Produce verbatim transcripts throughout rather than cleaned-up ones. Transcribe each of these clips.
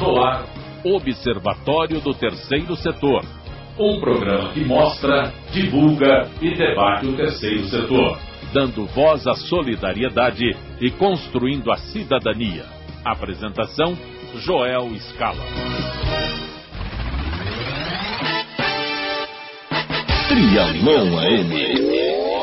No ar, Observatório do Terceiro Setor. Um programa que mostra, divulga e debate o terceiro setor, dando voz à solidariedade e construindo a cidadania. Apresentação, Joel Scala. Trianon A M.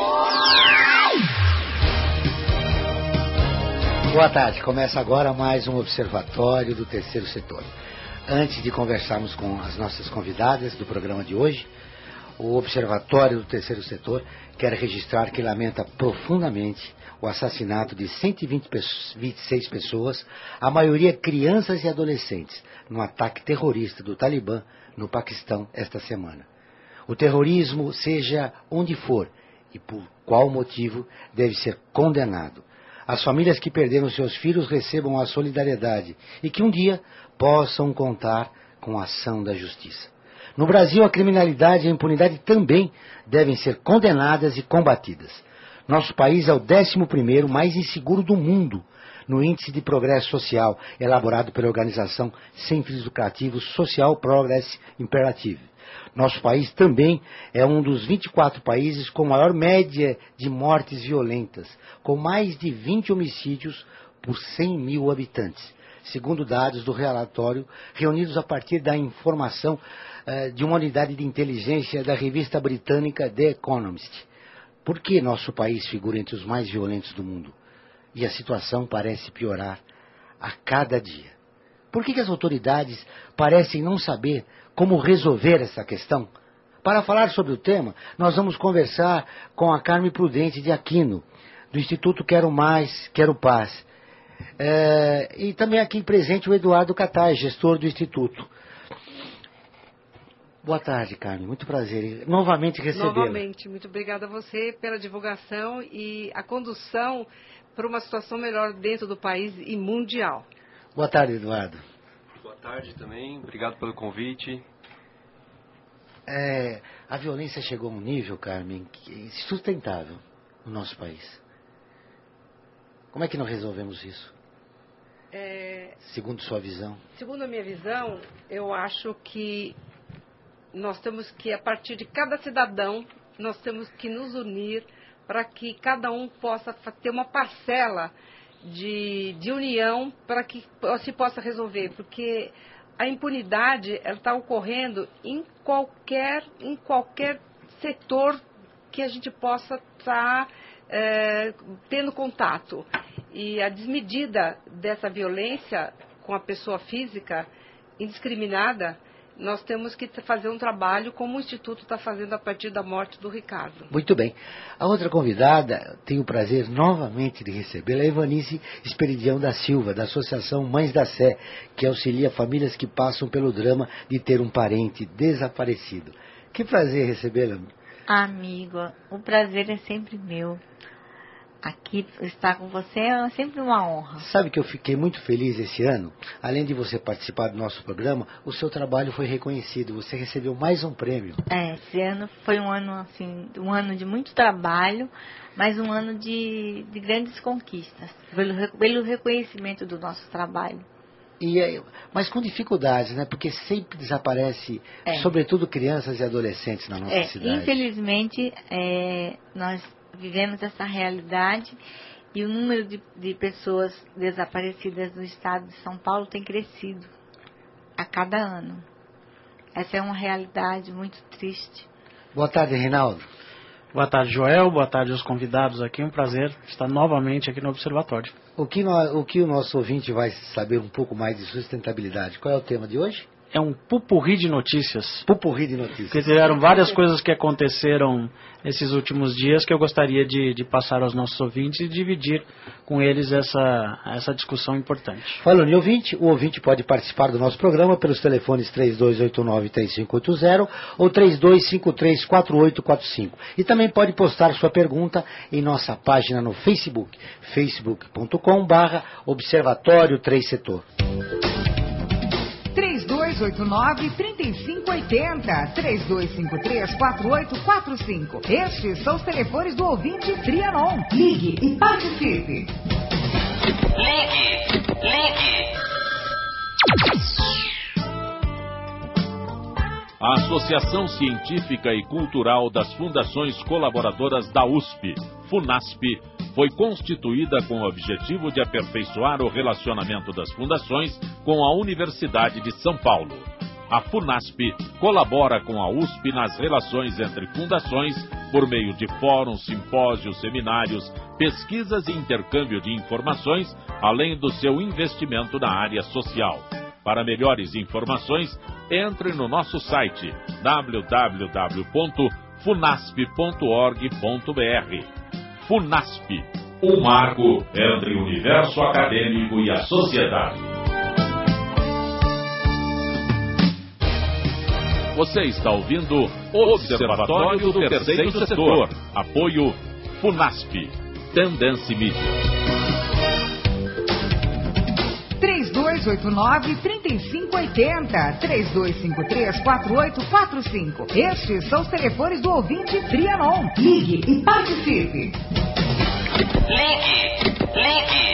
Boa tarde, começa agora mais um Observatório do Terceiro Setor. Antes de conversarmos com as nossas convidadas do programa de hoje, o Observatório do Terceiro Setor quer registrar que lamenta profundamente o assassinato de cento e vinte e seis pessoas, a maioria crianças e adolescentes, num ataque terrorista do Talibã no Paquistão esta semana. O terrorismo, seja onde for e por qual motivo, deve ser condenado. As famílias que perderam seus filhos recebam a solidariedade e que um dia possam contar com a ação da justiça. No Brasil, a criminalidade e a impunidade também devem ser condenadas e combatidas. Nosso país é o décimo primeiro mais inseguro do mundo no Índice de Progresso Social, elaborado pela organização sem fins lucrativos Social Progress Imperative. Nosso país também é um dos vinte e quatro países com maior média de mortes violentas, com mais de vinte homicídios por cem mil habitantes, segundo dados do relatório reunidos a partir da informação uh, de uma unidade de inteligência da revista britânica The Economist. Por que nosso país figura entre os mais violentos do mundo? E a situação parece piorar a cada dia. Por que, que as autoridades parecem não saber como resolver essa questão? Para falar sobre o tema, nós vamos conversar com a Carme Prudente de Aquino, do Instituto Quero Mais, Quero Paz. É, e também aqui presente o Eduardo Catai, gestor do Instituto. Boa tarde, Carme. Muito prazer novamente recebê-la. Novamente. Muito obrigada a você pela divulgação e a condução para uma situação melhor dentro do país e mundial. Boa tarde, Eduardo. Boa tarde também. Obrigado pelo convite. É, a violência chegou a um nível, Carmen, insustentável no nosso país. Como é que nós resolvemos isso? É, segundo sua visão? Segundo a minha visão, eu acho que nós temos que, a partir de cada cidadão, nós temos que nos unir para que cada um possa ter uma parcela de, de união para que se possa resolver. Porque a impunidade está ocorrendo em qualquer, em qualquer setor que a gente possa estar tá, é, tendo contato. E a desmedida dessa violência com a pessoa física indiscriminada, nós temos que fazer um trabalho como o Instituto está fazendo a partir da morte do Ricardo. Muito bem. A outra convidada, tenho o prazer novamente de recebê-la, é a Evanice Esperidião da Silva, da Associação Mães da Sé, que auxilia famílias que passam pelo drama de ter um parente desaparecido. Que prazer recebê-la. Amigo, o prazer é sempre meu. Aqui estar com você é sempre uma honra. Sabe que eu fiquei muito feliz esse ano? Além de você participar do nosso programa, o seu trabalho foi reconhecido. Você recebeu mais um prêmio. É, esse ano foi um ano assim, um ano de muito trabalho, mas um ano de, de grandes conquistas, pelo, pelo reconhecimento do nosso trabalho. E, mas com dificuldades, né? Porque sempre desaparece, é. sobretudo crianças e adolescentes na nossa é, cidade. Infelizmente, é, nós vivemos essa realidade e o número de, de pessoas desaparecidas no estado de São Paulo tem crescido a cada ano. Essa é uma realidade muito triste. Boa tarde, Reinaldo. Boa tarde, Joel. Boa tarde aos convidados aqui. Um prazer estar novamente aqui no Observatório. O que, nós, o que o nosso ouvinte vai saber um pouco mais de sustentabilidade? Qual é o tema de hoje? É um pupurri de notícias. Pupurri de notícias. Porque tiveram várias coisas que aconteceram nesses últimos dias que eu gostaria de, de passar aos nossos ouvintes e dividir com eles essa, essa discussão importante. Falando em ouvinte, o ouvinte pode participar do nosso programa pelos telefones três dois oito nove, três cinco oito zero ou três dois cinco três, quatro oito quatro cinco. E também pode postar sua pergunta em nossa página no Facebook, facebook ponto com barra Observatório Três Setor. três dois oito nove, três cinco oito zero, três dois cinco três, quatro oito quatro cinco. Estes são os telefones do ouvinte Trianon. Ligue e participe. Ligue, ligue. A Associação Científica e Cultural das Fundações Colaboradoras da U S P, FUNASP, foi constituída com o objetivo de aperfeiçoar o relacionamento das fundações com a Universidade de São Paulo. A FUNASP colabora com a U S P nas relações entre fundações por meio de fóruns, simpósios, seminários, pesquisas e intercâmbio de informações, além do seu investimento na área social. Para melhores informações, entre no nosso site w w w ponto funasp ponto org ponto b r. FUNASP, um marco entre o universo acadêmico e a sociedade. Você está ouvindo o Observatório do Terceiro Setor. Apoio FUNASP. Tendência Mídia. três dois oito nove, três cinco oito zero, três dois cinco três, quatro oito quatro cinco. Estes são os telefones do ouvinte Trianon. Ligue e participe. Ligue, ligue.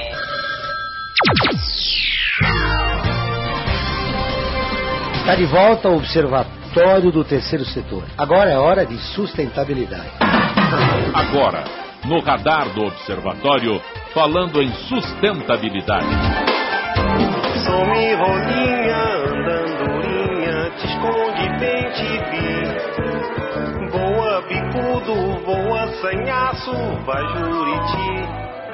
Está de volta ao Observatório do Terceiro Setor. Agora é hora de sustentabilidade. Agora, no radar do Observatório, falando em sustentabilidade. Some rolinha, andandurinha, te esconde bem te vi. Voa bicudo, voa sanhaço, vai Juriti.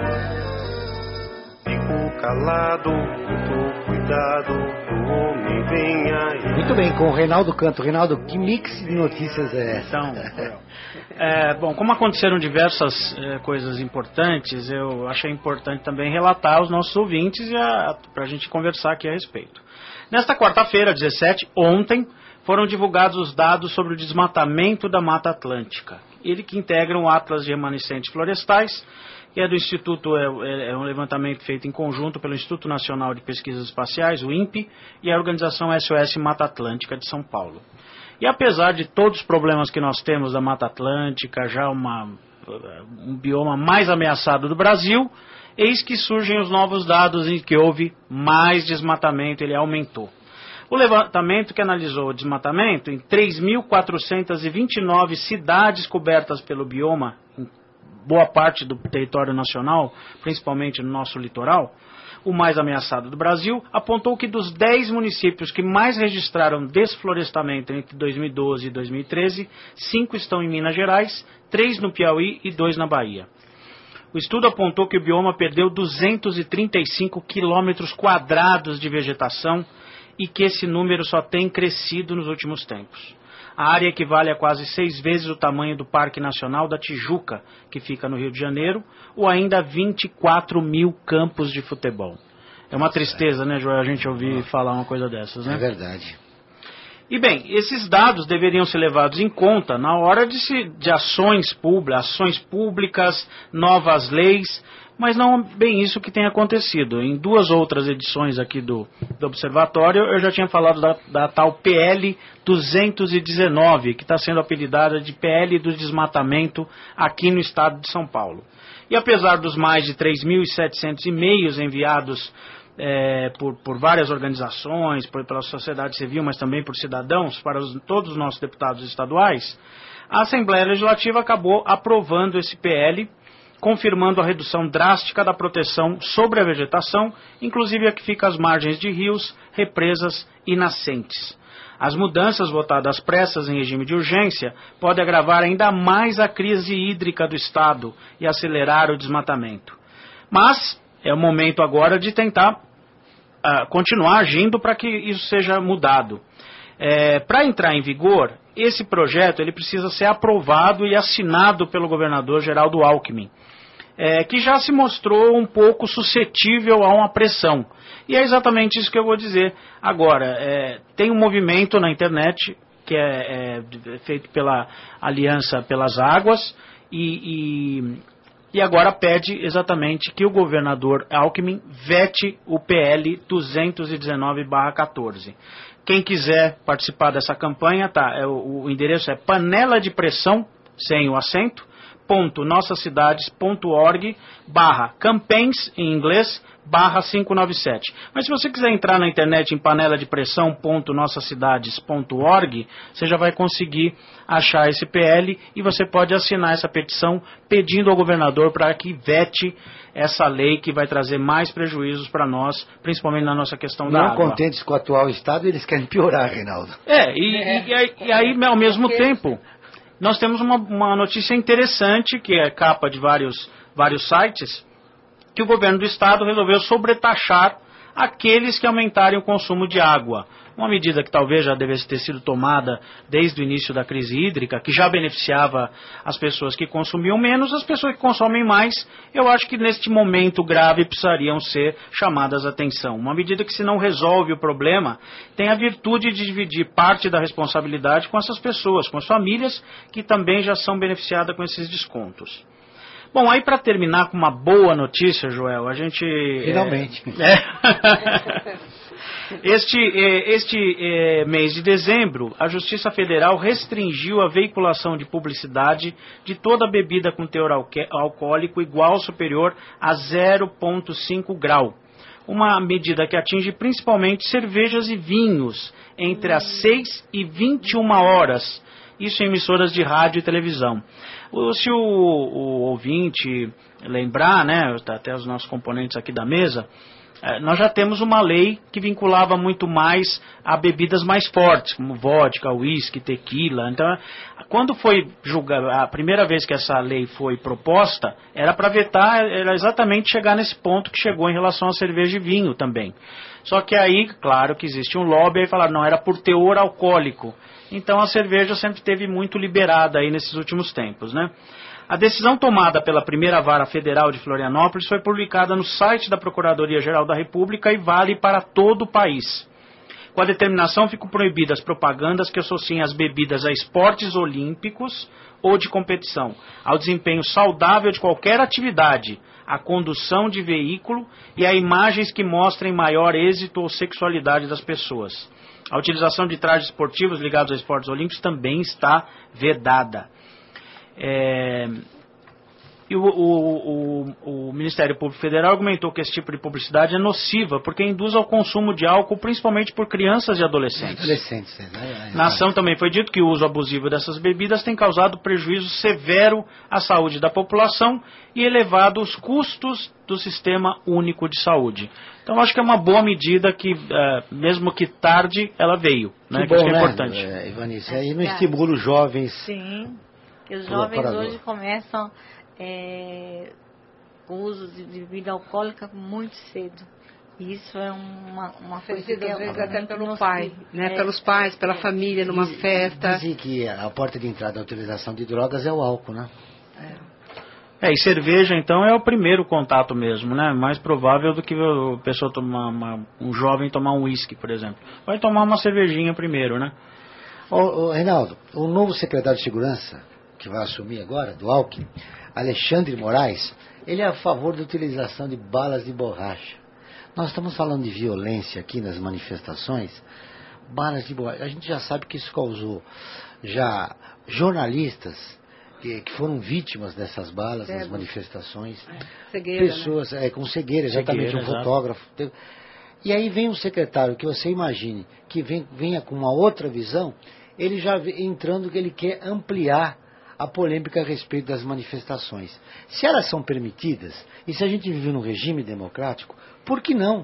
Fico calado, muito cuidado, o homem vem aí. Muito bem, com o Reinaldo Canto. Reinaldo, que mix de notícias é essa? Então, é, bom, como aconteceram diversas é, coisas importantes, eu achei importante também relatar aos nossos ouvintes e para a gente conversar aqui a respeito. Nesta quarta-feira, dezessete, ontem, foram divulgados os dados sobre o desmatamento da Mata Atlântica. Ele que integra o Atlas de Remanescentes Florestais, que é do Instituto, é, é um levantamento feito em conjunto pelo Instituto Nacional de Pesquisas Espaciais, o INPE, e a organização S O S Mata Atlântica de São Paulo. E apesar de todos os problemas que nós temos da Mata Atlântica, já uma, um bioma mais ameaçado do Brasil, eis que surgem os novos dados em que houve mais desmatamento, ele aumentou. O levantamento que analisou o desmatamento em três mil quatrocentas e vinte e nove cidades cobertas pelo bioma, em boa parte do território nacional, principalmente no nosso litoral, o mais ameaçado do Brasil, apontou que dos dez municípios que mais registraram desflorestamento entre dois mil e doze e dois mil e treze, cinco estão em Minas Gerais, três no Piauí e dois na Bahia. O estudo apontou que o bioma perdeu duzentos e trinta e cinco quilômetros quadrados de vegetação e que esse número só tem crescido nos últimos tempos. A área equivale a quase seis vezes o tamanho do Parque Nacional da Tijuca, que fica no Rio de Janeiro, ou ainda vinte e quatro mil campos de futebol. É uma tristeza, né, Joel, a gente ouvir falar uma coisa dessas, né? É verdade. E bem, esses dados deveriam ser levados em conta na hora de, se, de ações, públicas, ações públicas, novas leis, mas não é bem isso que tem acontecido. Em duas outras edições aqui do, do Observatório, eu já tinha falado da, da tal P L duzentos e dezenove, que está sendo apelidada de P L do desmatamento aqui no estado de São Paulo. E apesar dos mais de três mil e setecentos e-mails enviados é, por, por várias organizações, por, pela sociedade civil, mas também por cidadãos, para os, todos os nossos deputados estaduais, a Assembleia Legislativa acabou aprovando esse P L, confirmando a redução drástica da proteção sobre a vegetação, inclusive a que fica às margens de rios, represas e nascentes. As mudanças votadas às pressas em regime de urgência podem agravar ainda mais a crise hídrica do Estado e acelerar o desmatamento. Mas é o momento agora de tentar uh, continuar agindo para que isso seja mudado. É, para entrar em vigor, esse projeto ele precisa ser aprovado e assinado pelo governador Geraldo Alckmin, É, que já se mostrou um pouco suscetível a uma pressão. E é exatamente isso que eu vou dizer agora. É, tem um movimento na internet que é, é feito pela Aliança pelas Águas e, e, e agora pede exatamente que o governador Alckmin vete o P L duzentos e dezenove barra quatorze. Quem quiser participar dessa campanha, tá, é, o, o endereço é panela de pressão, sem o acento, ponto nossacidades ponto org barra campaigns em inglês barra quinhentos e noventa e sete. Mas se você quiser entrar na internet em panela de pressão ponto nossas cidades ponto org, você já vai conseguir achar esse P L e você pode assinar essa petição pedindo ao governador para que vete essa lei que vai trazer mais prejuízos para nós, principalmente na nossa questão da água. Não contentes com o atual estado, eles querem piorar, Reinaldo. É, e, é. e, aí, e aí, ao mesmo tempo, nós temos uma, uma notícia interessante, que é capa de vários, vários sites, que o governo do estado resolveu sobretaxar aqueles que aumentarem o consumo de água. Uma medida que talvez já devesse ter sido tomada desde o início da crise hídrica, que já beneficiava as pessoas que consumiam menos, as pessoas que consomem mais, eu acho que neste momento grave precisariam ser chamadas a atenção. Uma medida que, se não resolve o problema, tem a virtude de dividir parte da responsabilidade com essas pessoas, com as famílias que também já são beneficiadas com esses descontos. Bom, aí para terminar com uma boa notícia, Joel, a gente... Finalmente. É, este este é, mês de dezembro, a Justiça Federal restringiu a veiculação de publicidade de toda bebida com teor alcoólico igual ou superior a zero vírgula cinco grau. Uma medida que atinge principalmente cervejas e vinhos entre as seis e vinte e uma horas. Isso em emissoras de rádio e televisão. Se o, o ouvinte lembrar, né, até os nossos componentes aqui da mesa, nós já temos uma lei que vinculava muito mais a bebidas mais fortes, como vodka, uísque, tequila. Então, quando foi julgada, a primeira vez que essa lei foi proposta, era para vetar, era exatamente chegar nesse ponto que chegou em relação a cerveja e vinho também. Só que aí, claro que existe um lobby, aí falaram, não, era por teor alcoólico. Então a cerveja sempre teve muito liberada aí nesses últimos tempos, né? A decisão tomada pela primeira vara federal de Florianópolis foi publicada no site da Procuradoria-Geral da República e vale para todo o país. Com a determinação, ficam proibidas propagandas que associem as bebidas a esportes olímpicos ou de competição, ao desempenho saudável de qualquer atividade, à condução de veículo e a imagens que mostrem maior êxito ou sexualidade das pessoas. A utilização de trajes esportivos ligados a esportes olímpicos também está vedada. É... E o, o, o, o Ministério Público Federal argumentou que esse tipo de publicidade é nociva porque induz ao consumo de álcool, principalmente por crianças e adolescentes. Adolescentes, né? Na ação também foi dito que o uso abusivo dessas bebidas tem causado prejuízo severo à saúde da população e elevado os custos do Sistema Único de Saúde. Então, acho que é uma boa medida que, é, mesmo que tarde, ela veio. Né? Que que bom, isso é né, importante. é, Ivanice? Aí não estimula os jovens. Sim, que os jovens hoje começam é, o uso de bebida alcoólica muito cedo. E isso é uma, uma coisa que às vezes até pelo nociva. pai, né? É, Pelos pais, pela é, família, numa Diz, festa. Dizem que a porta de entrada da utilização de drogas é o álcool, né? É. É, e cerveja, então, é o primeiro contato mesmo, né? Mais provável do que a pessoa tomar uma, um jovem tomar um uísque, por exemplo. Vai tomar uma cervejinha primeiro, né? Ô, ô, Reinaldo, o novo secretário de Segurança, que vai assumir agora, do Alckmin, Alexandre Moraes, ele é a favor da utilização de balas de borracha. Nós estamos falando de violência aqui nas manifestações, balas de borracha. A gente já sabe que isso causou já jornalistas que, que foram vítimas dessas balas nas manifestações. É. Cegueira, pessoas, né? é, com cegueira, exatamente, Cegueira, um exato. fotógrafo. Teve... E aí vem um secretário que você imagine que vem, venha com uma outra visão, ele já vem entrando que ele quer ampliar a polêmica a respeito das manifestações. Se elas são permitidas, e se a gente vive num regime democrático, por que não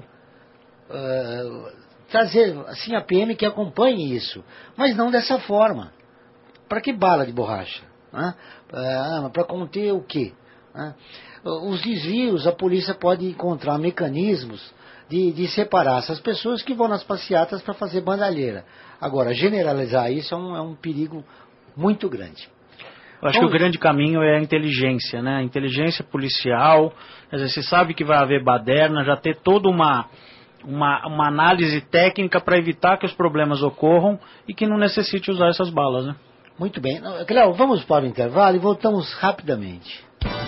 uh, trazer assim a P M que acompanhe isso? Mas não dessa forma. Para que bala de borracha? Né? Uh, para conter o quê? Né? Os desvios, a polícia pode encontrar mecanismos de, de separar essas pessoas que vão nas passeatas para fazer bandalheira. Agora, generalizar isso é um, é um perigo muito grande. Eu acho Bom, que o grande caminho é a inteligência, né? A inteligência policial, quer dizer, você sabe que vai haver baderna, já ter toda uma, uma, uma análise técnica para evitar que os problemas ocorram e que não necessite usar essas balas, né? Muito bem. Cléo, vamos para o intervalo e voltamos rapidamente.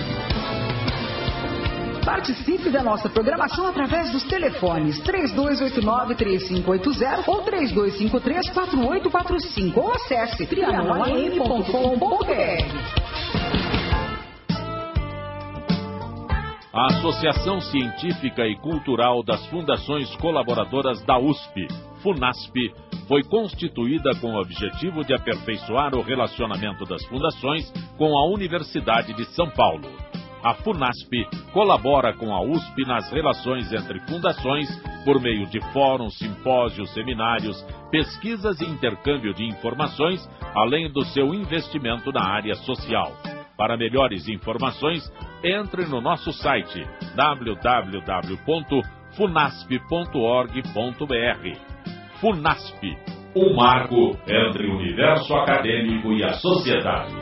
Participe da nossa programação através dos telefones três dois oito nove, três cinco oito zero ou três dois cinco três, quatro oito quatro cinco ou acesse trianon a m ponto com ponto b r. A Associação Científica e Cultural das Fundações Colaboradoras da U S P, FUNASP, foi constituída com o objetivo de aperfeiçoar o relacionamento das fundações com a Universidade de São Paulo. A FUNASP colabora com a U S P nas relações entre fundações por meio de fóruns, simpósios, seminários, pesquisas e intercâmbio de informações, além do seu investimento na área social. Para melhores informações, entre no nosso site w w w ponto funasp ponto org ponto b r. FUNASP, um marco entre o universo acadêmico e a sociedade.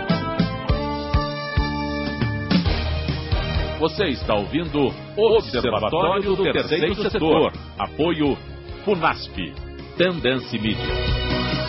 Você está ouvindo o Observatório do Terceiro Setor. Apoio FUNASP. Tendência Mídia.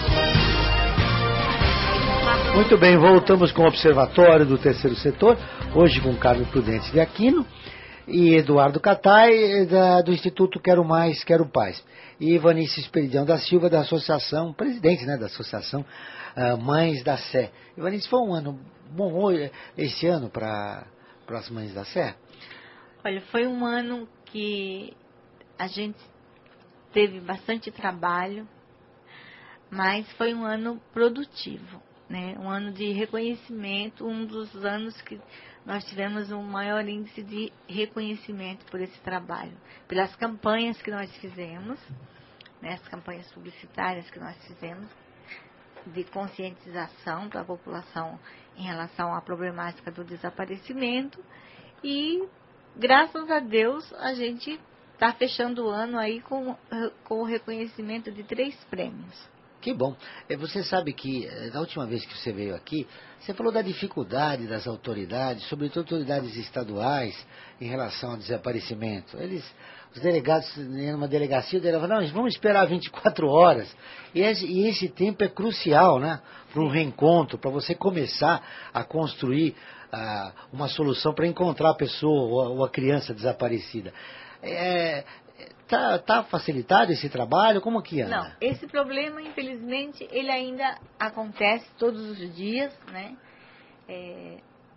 Muito bem, voltamos com o Observatório do Terceiro Setor, hoje com Carlos Prudente de Aquino e Eduardo Catai, da, do Instituto Quero Mais, Quero Paz, e Ivanice Esperidião da Silva, da Associação, presidente, né, da Associação uh, Mães da Sé. Ivanice, foi um ano bom esse ano para as Mães da Sé? Olha, foi um ano que a gente teve bastante trabalho, mas foi um ano produtivo. Né, um ano de reconhecimento, um dos anos que nós tivemos um maior índice de reconhecimento por esse trabalho, pelas campanhas que nós fizemos, né, as campanhas publicitárias que nós fizemos, de conscientização para a população em relação à problemática do desaparecimento, e graças a Deus a gente está fechando o ano aí com, com o reconhecimento de três prêmios. Que bom. Você sabe que, da última vez que você veio aqui, você falou da dificuldade das autoridades, sobretudo autoridades estaduais, em relação ao desaparecimento. Eles, os delegados, numa delegacia, falavam, não, vamos esperar vinte e quatro horas. E esse, e esse tempo é crucial, né? Para um reencontro, para você começar a construir uh, uma solução para encontrar a pessoa ou, ou a criança desaparecida. É... Está tá facilitado esse trabalho? Como que anda? Não, esse problema, infelizmente, ele ainda acontece todos os dias, né? É,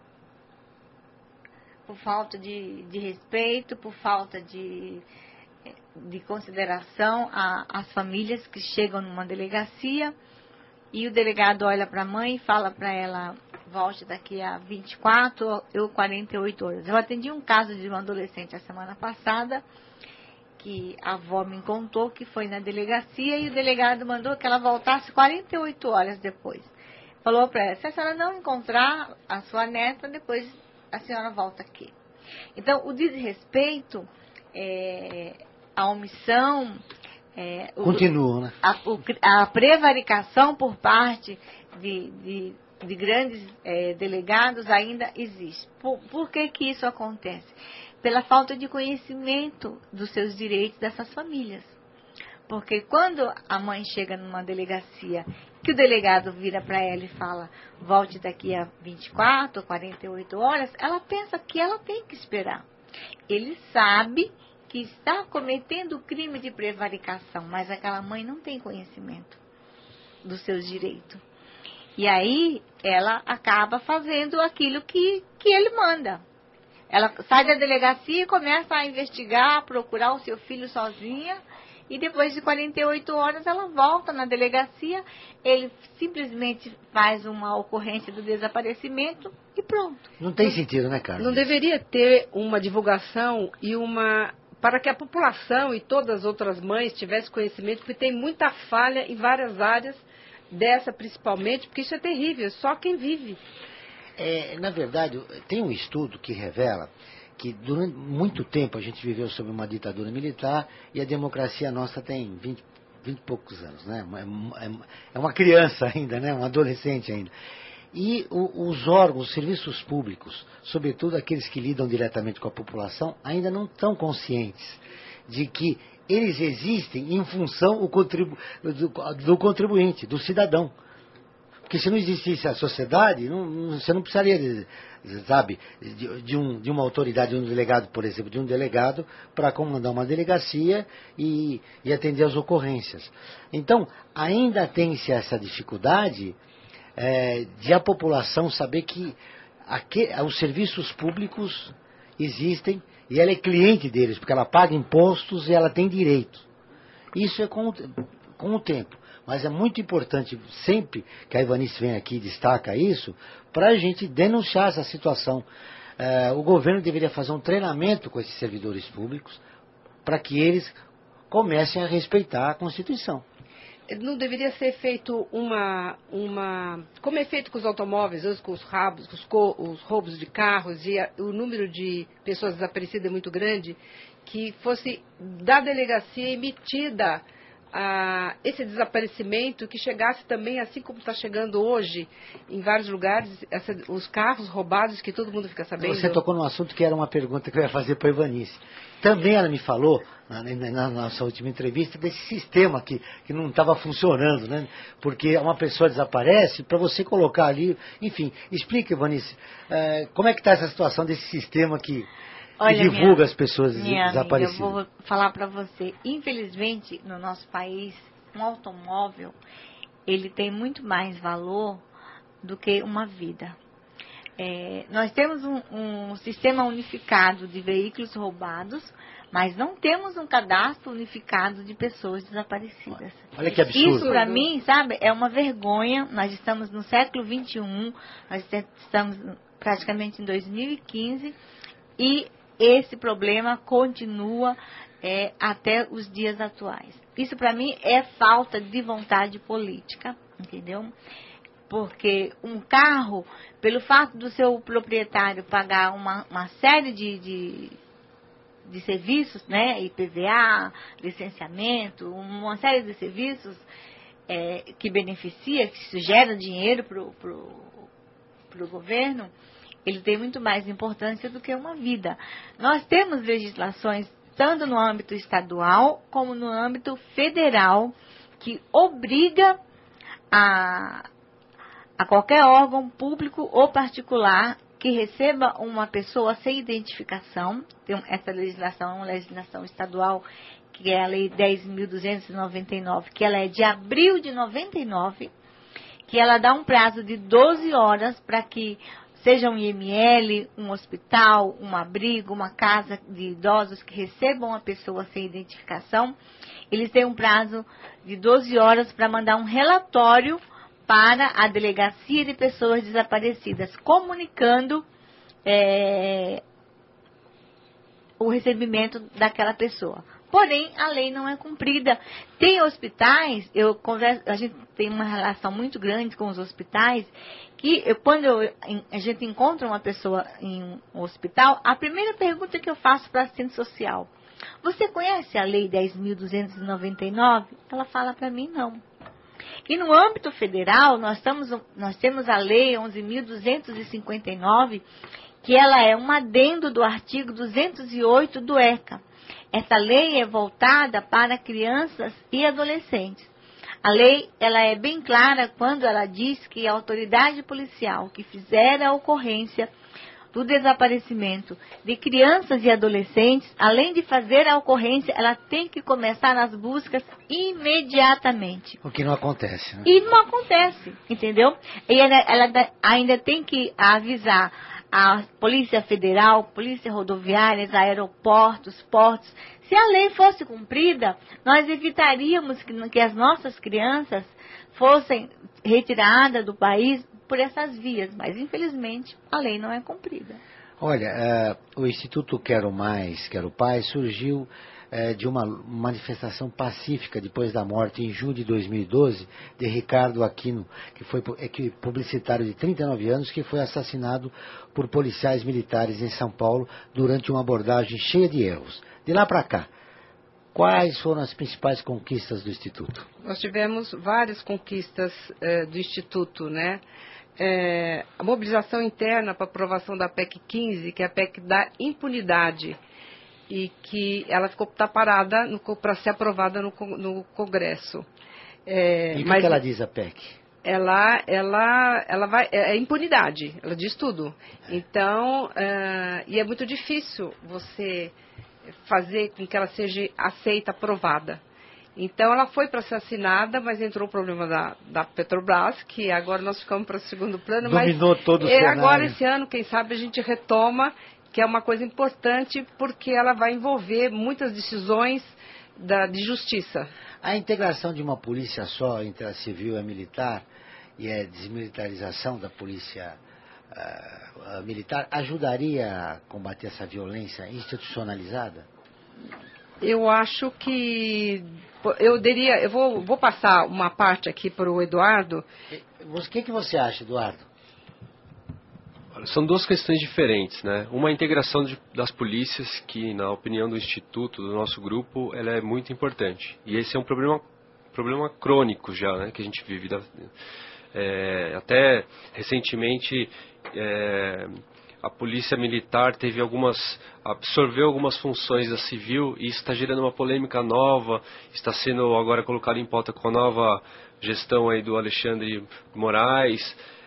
por falta de, de respeito, por falta de, de consideração às famílias que chegam numa delegacia e o delegado olha para a mãe e fala para ela, volte daqui a vinte e quatro ou quarenta e oito horas. Eu atendi um caso de uma adolescente a semana passada, que a avó me contou que foi na delegacia e o delegado mandou que ela voltasse quarenta e oito horas depois. Falou para ela, se a senhora não encontrar a sua neta, depois a senhora volta aqui. Então, o desrespeito, é, a omissão... É, Continua, né? A, o, a prevaricação por parte de, de, de grandes é, delegados ainda existe. Por, por que que isso acontece? Pela falta de conhecimento dos seus direitos dessas famílias. Porque quando a mãe chega numa delegacia, que o delegado vira para ela e fala, volte daqui a vinte e quatro ou quarenta e oito horas, ela pensa que ela tem que esperar. Ele sabe que está cometendo o crime de prevaricação, mas aquela mãe não tem conhecimento dos seus direitos. E aí ela acaba fazendo aquilo que, que ele manda. Ela sai da delegacia e começa a investigar, a procurar o seu filho sozinha. E depois de quarenta e oito horas ela volta na delegacia. Ele simplesmente faz uma ocorrência do desaparecimento e pronto. Não tem sentido, né, Carlos? Não deveria ter uma divulgação e uma... para que a população e todas as outras mães tivessem conhecimento, porque tem muita falha em várias áreas, dessa principalmente, porque isso é terrível, só quem vive. É, na verdade, tem um estudo que revela que durante muito tempo a gente viveu sob uma ditadura militar e a democracia nossa tem vinte, vinte e poucos anos, né? É, é uma criança ainda, né? Um adolescente ainda. E o, os órgãos, os serviços públicos, sobretudo aqueles que lidam diretamente com a população, ainda não estão conscientes de que eles existem em função do, contribu do, do contribuinte, do cidadão. Porque se não existisse a sociedade, não, não, você não precisaria, de, sabe, de, de, um, de uma autoridade, de um delegado, por exemplo, de um delegado para comandar uma delegacia e, e atender às ocorrências. Então, ainda tem-se essa dificuldade é, de a população saber que aqui, os serviços públicos existem e ela é cliente deles, porque ela paga impostos e ela tem direitos. Isso é com, com o tempo. Mas é muito importante, sempre que a Ivanice vem aqui e destaca isso, para a gente denunciar essa situação. É, o governo deveria fazer um treinamento com esses servidores públicos para que eles comecem a respeitar a Constituição. Não deveria ser feito uma, uma... Como é feito com os automóveis, hoje com os, rabos, com os, co, os roubos de carros e a, o número de pessoas desaparecidas é muito grande, que fosse da delegacia emitida a, esse desaparecimento, que chegasse também, assim como está chegando hoje, em vários lugares, essa, os carros roubados, que todo mundo fica sabendo. Você tocou num assunto que era uma pergunta que eu ia fazer para a Ivanice. Também ela me falou, na, na, na nossa última entrevista, desse sistema que, que não estava funcionando, né? Porque uma pessoa desaparece, para você colocar ali... Enfim, explica, Ivanice, é, como é que está essa situação desse sistema que, Olha, que divulga minha, as pessoas minha desaparecidas? Amiga, eu vou falar para você. Infelizmente, no nosso país, um automóvel, ele tem muito mais valor do que uma vida. É, nós temos um, um sistema unificado de veículos roubados, mas não temos um cadastro unificado de pessoas desaparecidas. Olha que absurdo. Isso, para mim, sabe, é uma vergonha. Nós estamos no século vinte e um, nós estamos praticamente em dois mil e quinze, e esse problema continua é, até os dias atuais. Isso, para mim, é falta de vontade política, entendeu? Porque um carro, pelo fato do seu proprietário pagar uma, uma série de, de, de serviços, né, I P V A, licenciamento, uma série de serviços é, que beneficia, que gera dinheiro para o pro, pro governo, ele tem muito mais importância do que uma vida. Nós temos legislações, tanto no âmbito estadual como no âmbito federal, que obriga a... a qualquer órgão público ou particular que receba uma pessoa sem identificação. Tem essa legislação é uma legislação estadual, que é a Lei dez mil duzentos e noventa e nove, que ela é de abril de noventa e nove, que ela dá um prazo de doze horas para que seja um I M L, um hospital, um abrigo, uma casa de idosos que recebam uma pessoa sem identificação. Eles têm um prazo de doze horas para mandar um relatório para a Delegacia de Pessoas Desaparecidas, comunicando é, o recebimento daquela pessoa. Porém, a lei não é cumprida. Tem hospitais, eu converso, a gente tem uma relação muito grande com os hospitais, que eu, quando eu, a gente encontra uma pessoa em um hospital, a primeira pergunta que eu faço para a assistente social: você conhece a Lei dez mil duzentos e noventa e nove? Ela fala para mim, não. E no âmbito federal, nós, estamos, nós temos a Lei onze mil duzentos e cinquenta e nove, que ela é um adendo do artigo duzentos e oito do ECA. Essa lei é voltada para crianças e adolescentes. A lei ela é bem clara quando ela diz que a autoridade policial que fizer a ocorrência do desaparecimento de crianças e adolescentes, além de fazer a ocorrência, ela tem que começar as buscas imediatamente. O que não acontece, né? E não acontece, entendeu? E ela, ela ainda tem que avisar a Polícia Federal, Polícia Rodoviária, aeroportos, portos. Se a lei fosse cumprida, nós evitaríamos que, que as nossas crianças fossem retiradas do país por essas vias, mas infelizmente a lei não é cumprida. Olha, uh, o Instituto Quero Mais, Quero Paz surgiu uh, de uma manifestação pacífica depois da morte em junho de dois mil e doze de Ricardo Aquino, que foi que, publicitário de trinta e nove anos, que foi assassinado por policiais militares em São Paulo durante uma abordagem cheia de erros. De lá para cá, quais foram as principais conquistas do Instituto? Nós tivemos várias conquistas uh, do Instituto, né? É, a mobilização interna para a aprovação da P E C quinze, que é a P E C da impunidade, e que ela ficou tá parada para ser aprovada no, no Congresso. É, e o mas que ela diz, a P E C? Ela, ela, ela vai, é impunidade, ela diz tudo. Então, uh, e é muito difícil você fazer com que ela seja aceita, aprovada. Então, ela foi para ser assinada, mas entrou o problema da, da Petrobras, que agora nós ficamos para o segundo plano. Dominou mas, todo o é, cenário. Agora, esse ano, quem sabe, a gente retoma, que é uma coisa importante porque ela vai envolver muitas decisões da, de justiça. A integração de uma polícia só entre a civil e a militar e a desmilitarização da polícia uh, militar ajudaria a combater essa violência institucionalizada? Eu acho que eu diria, eu vou, vou passar uma parte aqui para o Eduardo. O que, que você acha, Eduardo? São duas questões diferentes, né? Uma é a integração de, das polícias, que na opinião do Instituto, do nosso grupo, ela é muito importante. E esse é um problema, problema crônico já, né? Que a gente vive. Da, é, até recentemente, é, a polícia militar teve algumas, absorveu algumas funções da civil e isso está gerando uma polêmica nova, está sendo agora colocado em pauta com a nova gestão aí do Alexandre Moraes.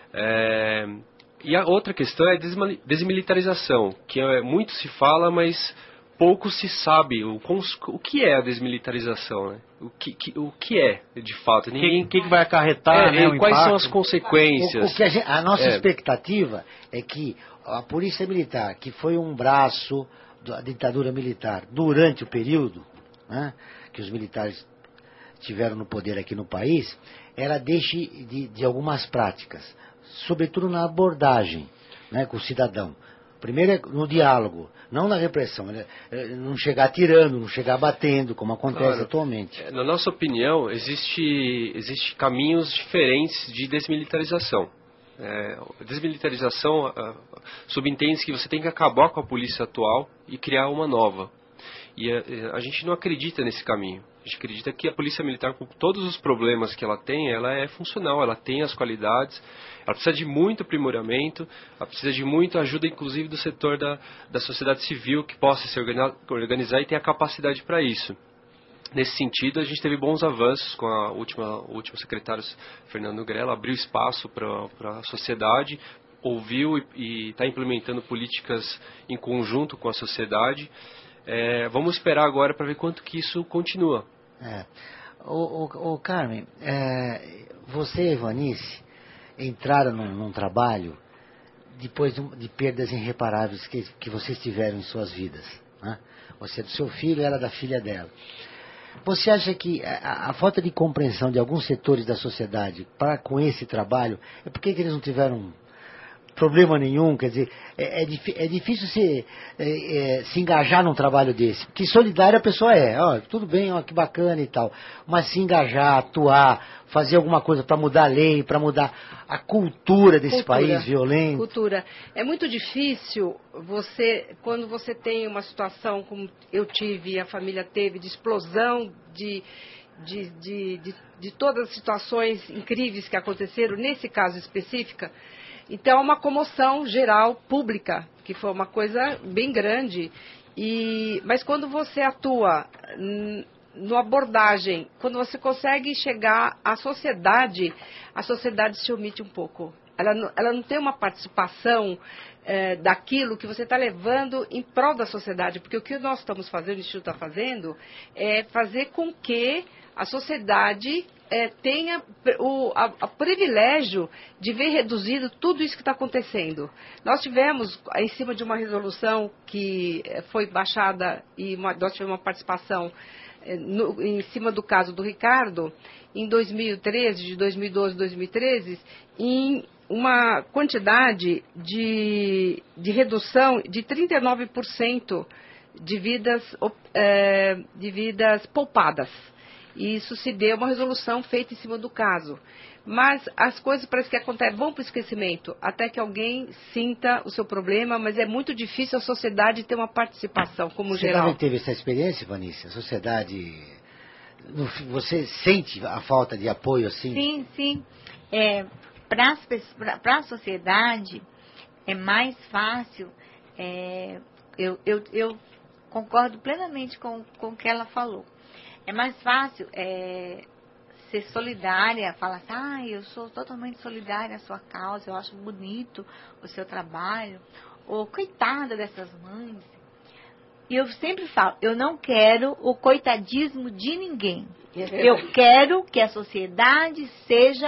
É, E a outra questão é a desmilitarização, que é, muito se fala, mas pouco se sabe o, o que é a desmilitarização, né? O que, que, o que é, de fato. Ninguém... O que, que vai acarretar, é, né, e quais impacto? são as consequências? O, o que a, gente, a nossa é. expectativa é que a Polícia Militar, que foi um braço da ditadura militar durante o período, né, que os militares tiveram no poder aqui no país, ela deixe de, de algumas práticas, sobretudo na abordagem, né, com o cidadão. Primeiro é no diálogo, não na repressão, né? Não chegar atirando, não chegar batendo, como acontece Claro. atualmente. Na nossa opinião, existe, existe caminhos diferentes de desmilitarização. É, desmilitarização uh, subentende que você tem que acabar com a polícia atual e criar uma nova. E a, a gente não acredita nesse caminho. A gente acredita que a polícia militar, com todos os problemas que ela tem, ela é funcional, ela tem as qualidades, ela precisa de muito aprimoramento, ela precisa de muita ajuda, inclusive do setor da, da sociedade civil, que possa se organizar, organizar e ter a capacidade para isso. Nesse sentido, a gente teve bons avanços com a última, o último secretário, Fernando Grella, abriu espaço para a sociedade, ouviu e está implementando políticas em conjunto com a sociedade. É, vamos esperar agora para ver quanto que isso continua. É. O, o, o Carmen, é, você e a Ivanice entraram num, num trabalho depois de, de perdas irreparáveis que, que vocês tiveram em suas vidas, né? Você é do seu filho, ela da filha dela. Você acha que a, a falta de compreensão de alguns setores da sociedade para com esse trabalho é porque que eles não tiveram problema nenhum? Quer dizer, é, é, é difícil se, é, é, se engajar num trabalho desse, porque solidário a pessoa é, ó, tudo bem, ó, que bacana e tal, mas se engajar, atuar, fazer alguma coisa para mudar a lei, para mudar a cultura desse Cultura. país violento. Cultura. É muito difícil você, quando você tem uma situação como eu tive e a família teve, de explosão de, de, de, de, de todas as situações incríveis que aconteceram, nesse caso específico. Então, é uma comoção geral, pública, que foi uma coisa bem grande. E, mas quando você atua no abordagem, quando você consegue chegar à sociedade, a sociedade se omite um pouco. Ela não, ela não tem uma participação é, daquilo que você está levando em prol da sociedade. Porque o que nós estamos fazendo, o Instituto está fazendo, é fazer com que a sociedade é, tenha o a, a privilégio de ver reduzido tudo isso que está acontecendo. Nós tivemos, em cima de uma resolução que foi baixada, e uma, nós tivemos uma participação é, no, em cima do caso do Ricardo, em dois mil e treze, de dois mil e doze a dois mil e treze, em uma quantidade de, de redução de trinta e nove por cento de vidas, é, de vidas poupadas. E isso se deu uma resolução feita em cima do caso. Mas as coisas parece que acontecem, vão para o esquecimento, até que alguém sinta o seu problema, mas é muito difícil a sociedade ter uma participação como Você geral. também teve essa experiência, Vanice? A sociedade, você sente a falta de apoio assim? Sim, sim. É, para a sociedade é mais fácil, é, eu, eu, eu concordo plenamente com, com o que ela falou. É mais fácil é, ser solidária, falar assim, ah, eu sou totalmente solidária à sua causa, eu acho bonito o seu trabalho, ou coitada dessas mães. E eu sempre falo, eu não quero o coitadismo de ninguém. Eu quero que a sociedade seja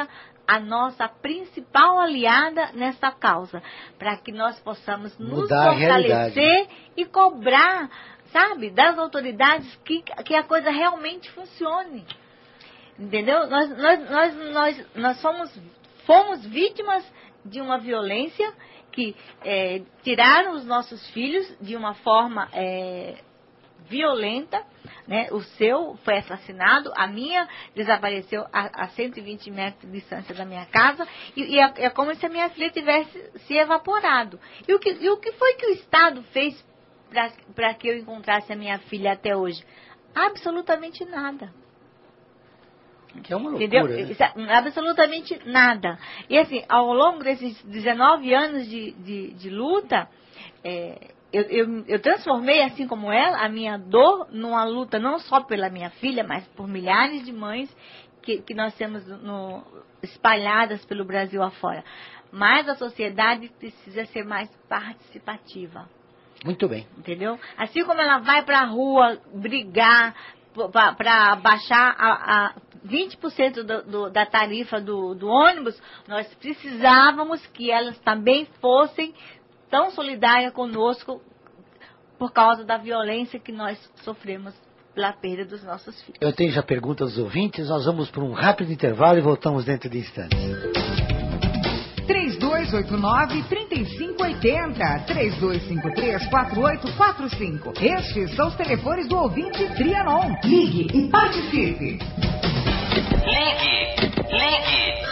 a nossa principal aliada nessa causa, para que nós possamos nos Mudar fortalecer e cobrar, sabe, das autoridades que, que a coisa realmente funcione. Entendeu? Nós, nós, nós, nós, nós fomos, fomos vítimas de uma violência que é, tiraram os nossos filhos de uma forma é, violenta, né? O seu foi assassinado, a minha desapareceu a, a cento e vinte metros de distância da minha casa, e, e é, é como se a minha filha tivesse se evaporado. E o que, e o que foi que o Estado fez para que eu encontrasse a minha filha até hoje? Absolutamente nada. Que é uma loucura, entendeu? Né? Absolutamente nada. E assim, ao longo desses dezenove anos de, de, de luta, é, eu, eu, eu transformei, assim como ela, a minha dor numa luta não só pela minha filha, mas por milhares de mães que, que nós temos no, espalhadas pelo Brasil afora. Mas a sociedade precisa ser mais participativa. Muito bem. Entendeu? Assim como ela vai para a rua brigar para baixar a, a vinte por cento do, do, da tarifa do, do ônibus, nós precisávamos que elas também fossem tão solidárias conosco por causa da violência que nós sofremos pela perda dos nossos filhos. Eu tenho já perguntas dos ouvintes, nós vamos para um rápido intervalo e voltamos dentro de instantes. três dois oito nove, três cinco oito zero, três dois cinco três, quatro oito quatro cinco. Estes são os telefones do ouvinte Trianon. Ligue e participe. Ligue, ligue.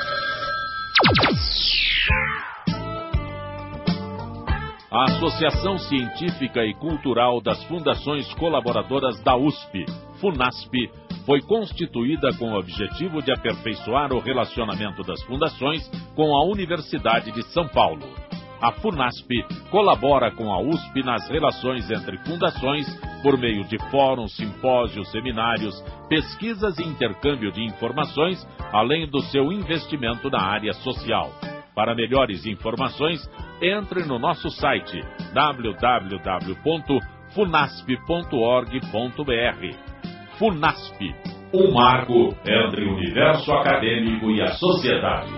A Associação Científica e Cultural das Fundações Colaboradoras da U S P, FUNASP, foi constituída com o objetivo de aperfeiçoar o relacionamento das fundações com a Universidade de São Paulo. A FUNASP colabora com a U S P nas relações entre fundações por meio de fóruns, simpósios, seminários, pesquisas e intercâmbio de informações, além do seu investimento na área social. Para melhores informações, entre no nosso site w w w ponto funasp ponto org ponto b r. FUNASP, um marco entre o universo acadêmico e a sociedade.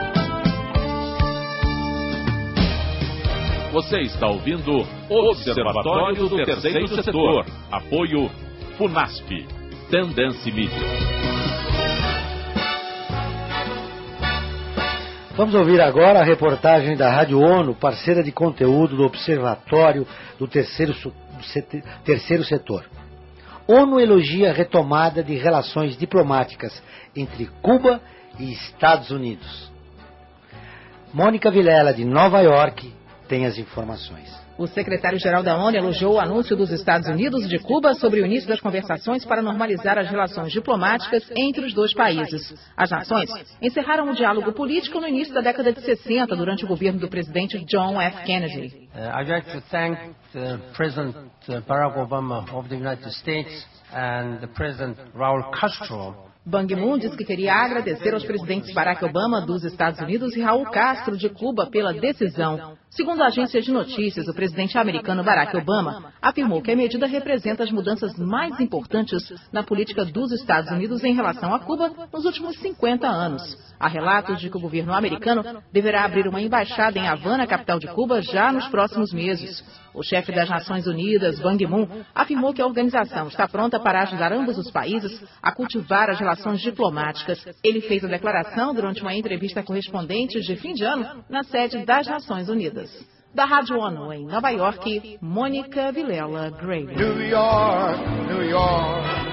Você está ouvindo o Observatório do Terceiro Setor. Apoio FUNASP. Tendência Mídia. Vamos ouvir agora a reportagem da Rádio ONU, parceira de conteúdo do Observatório do Terceiro, terceiro Setor. ONU elogia a retomada de relações diplomáticas entre Cuba e Estados Unidos. Mônica Vilela, de Nova York, tem as informações. O secretário-geral da ONU elogiou o anúncio dos Estados Unidos e de Cuba sobre o início das conversações para normalizar as relações diplomáticas entre os dois países. As nações encerraram o diálogo político no início da década de sessenta, durante o governo do presidente John F. Kennedy. Uh, I'd like to thank the President Barack Obama of the United States and the President Raul Castro. Ban Ki-moon disse que queria agradecer aos presidentes Barack Obama dos Estados Unidos e Raul Castro de Cuba pela decisão. Segundo a agência de notícias, o presidente americano Barack Obama afirmou que a medida representa as mudanças mais importantes na política dos Estados Unidos em relação a Cuba nos últimos cinquenta anos. Há relatos de que o governo americano deverá abrir uma embaixada em Havana, capital de Cuba, já nos próximos meses. O chefe das Nações Unidas, Ban Ki-moon, afirmou que a organização está pronta para ajudar ambos os países a cultivar as relações diplomáticas. Ele fez a declaração durante uma entrevista a correspondentes de fim de ano na sede das Nações Unidas. Da Rádio ONU em Nova York, Mônica Vilela Grayley. New York, New York.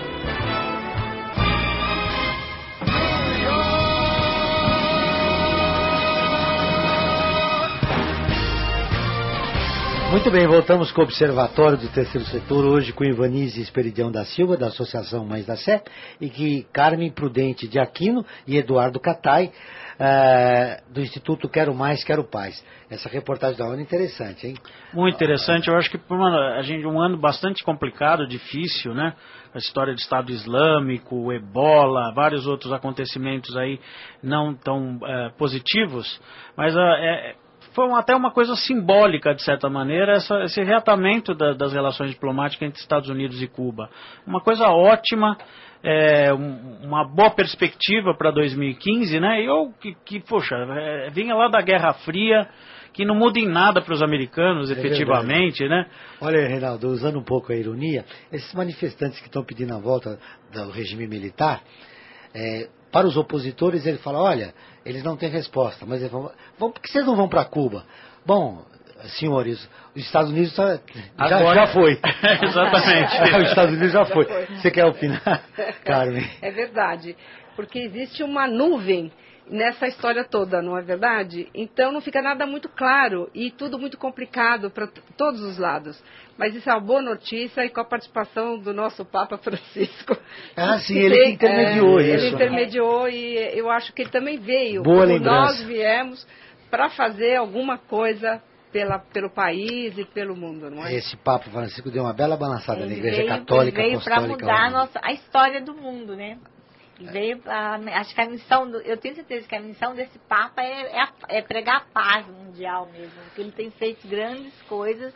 Muito bem, voltamos com o Observatório do Terceiro Setor, hoje com Ivanise Esperidião da Silva, da Associação Mães da Sé, e que Carmen Prudente de Aquino e Eduardo Catai, uh, do Instituto Quero Mais, Quero Paz. Essa reportagem da ONU é interessante, hein? Muito interessante, eu acho que mano, a gente um ano bastante complicado, difícil, né? A história do Estado Islâmico, o Ebola, vários outros acontecimentos aí não tão uh, positivos, mas uh, é... foi uma, até uma coisa simbólica, de certa maneira, essa, esse reatamento da, das relações diplomáticas entre Estados Unidos e Cuba. Uma coisa ótima, é, um, uma boa perspectiva para dois mil e quinze, né? E eu, que, que poxa, é, vinha lá da Guerra Fria, que não muda em nada para os americanos, é efetivamente, verdade. Né? Olha, Reinaldo, usando um pouco a ironia, esses manifestantes que estão pedindo a volta do regime militar, é, para os opositores ele fala, olha, eles não têm resposta, mas eles vão, por que vocês não vão para Cuba? Bom, senhores, os Estados Unidos já, Agora, já foi. Exatamente. Os Estados Unidos já foi. Você quer opinar, Carmen? É verdade, porque existe uma nuvem nessa história toda, não é verdade? Então não fica nada muito claro e tudo muito complicado para todos os lados. Mas isso é uma boa notícia e com a participação do nosso Papa Francisco. Ah, sim, ele que intermediou é, isso. Ele intermediou e eu acho que ele também veio, boa como lembrança. nós viemos, para fazer alguma coisa pela, pelo país e pelo mundo, não é? Esse Papa Francisco deu uma bela balançada ele na Igreja veio, Católica ele veio para mudar a, né? nossa, a história do mundo, né? Veio pra, acho que a missão, do, eu tenho certeza que a missão desse Papa é, é, é pregar a paz mundial mesmo, porque ele tem feito grandes coisas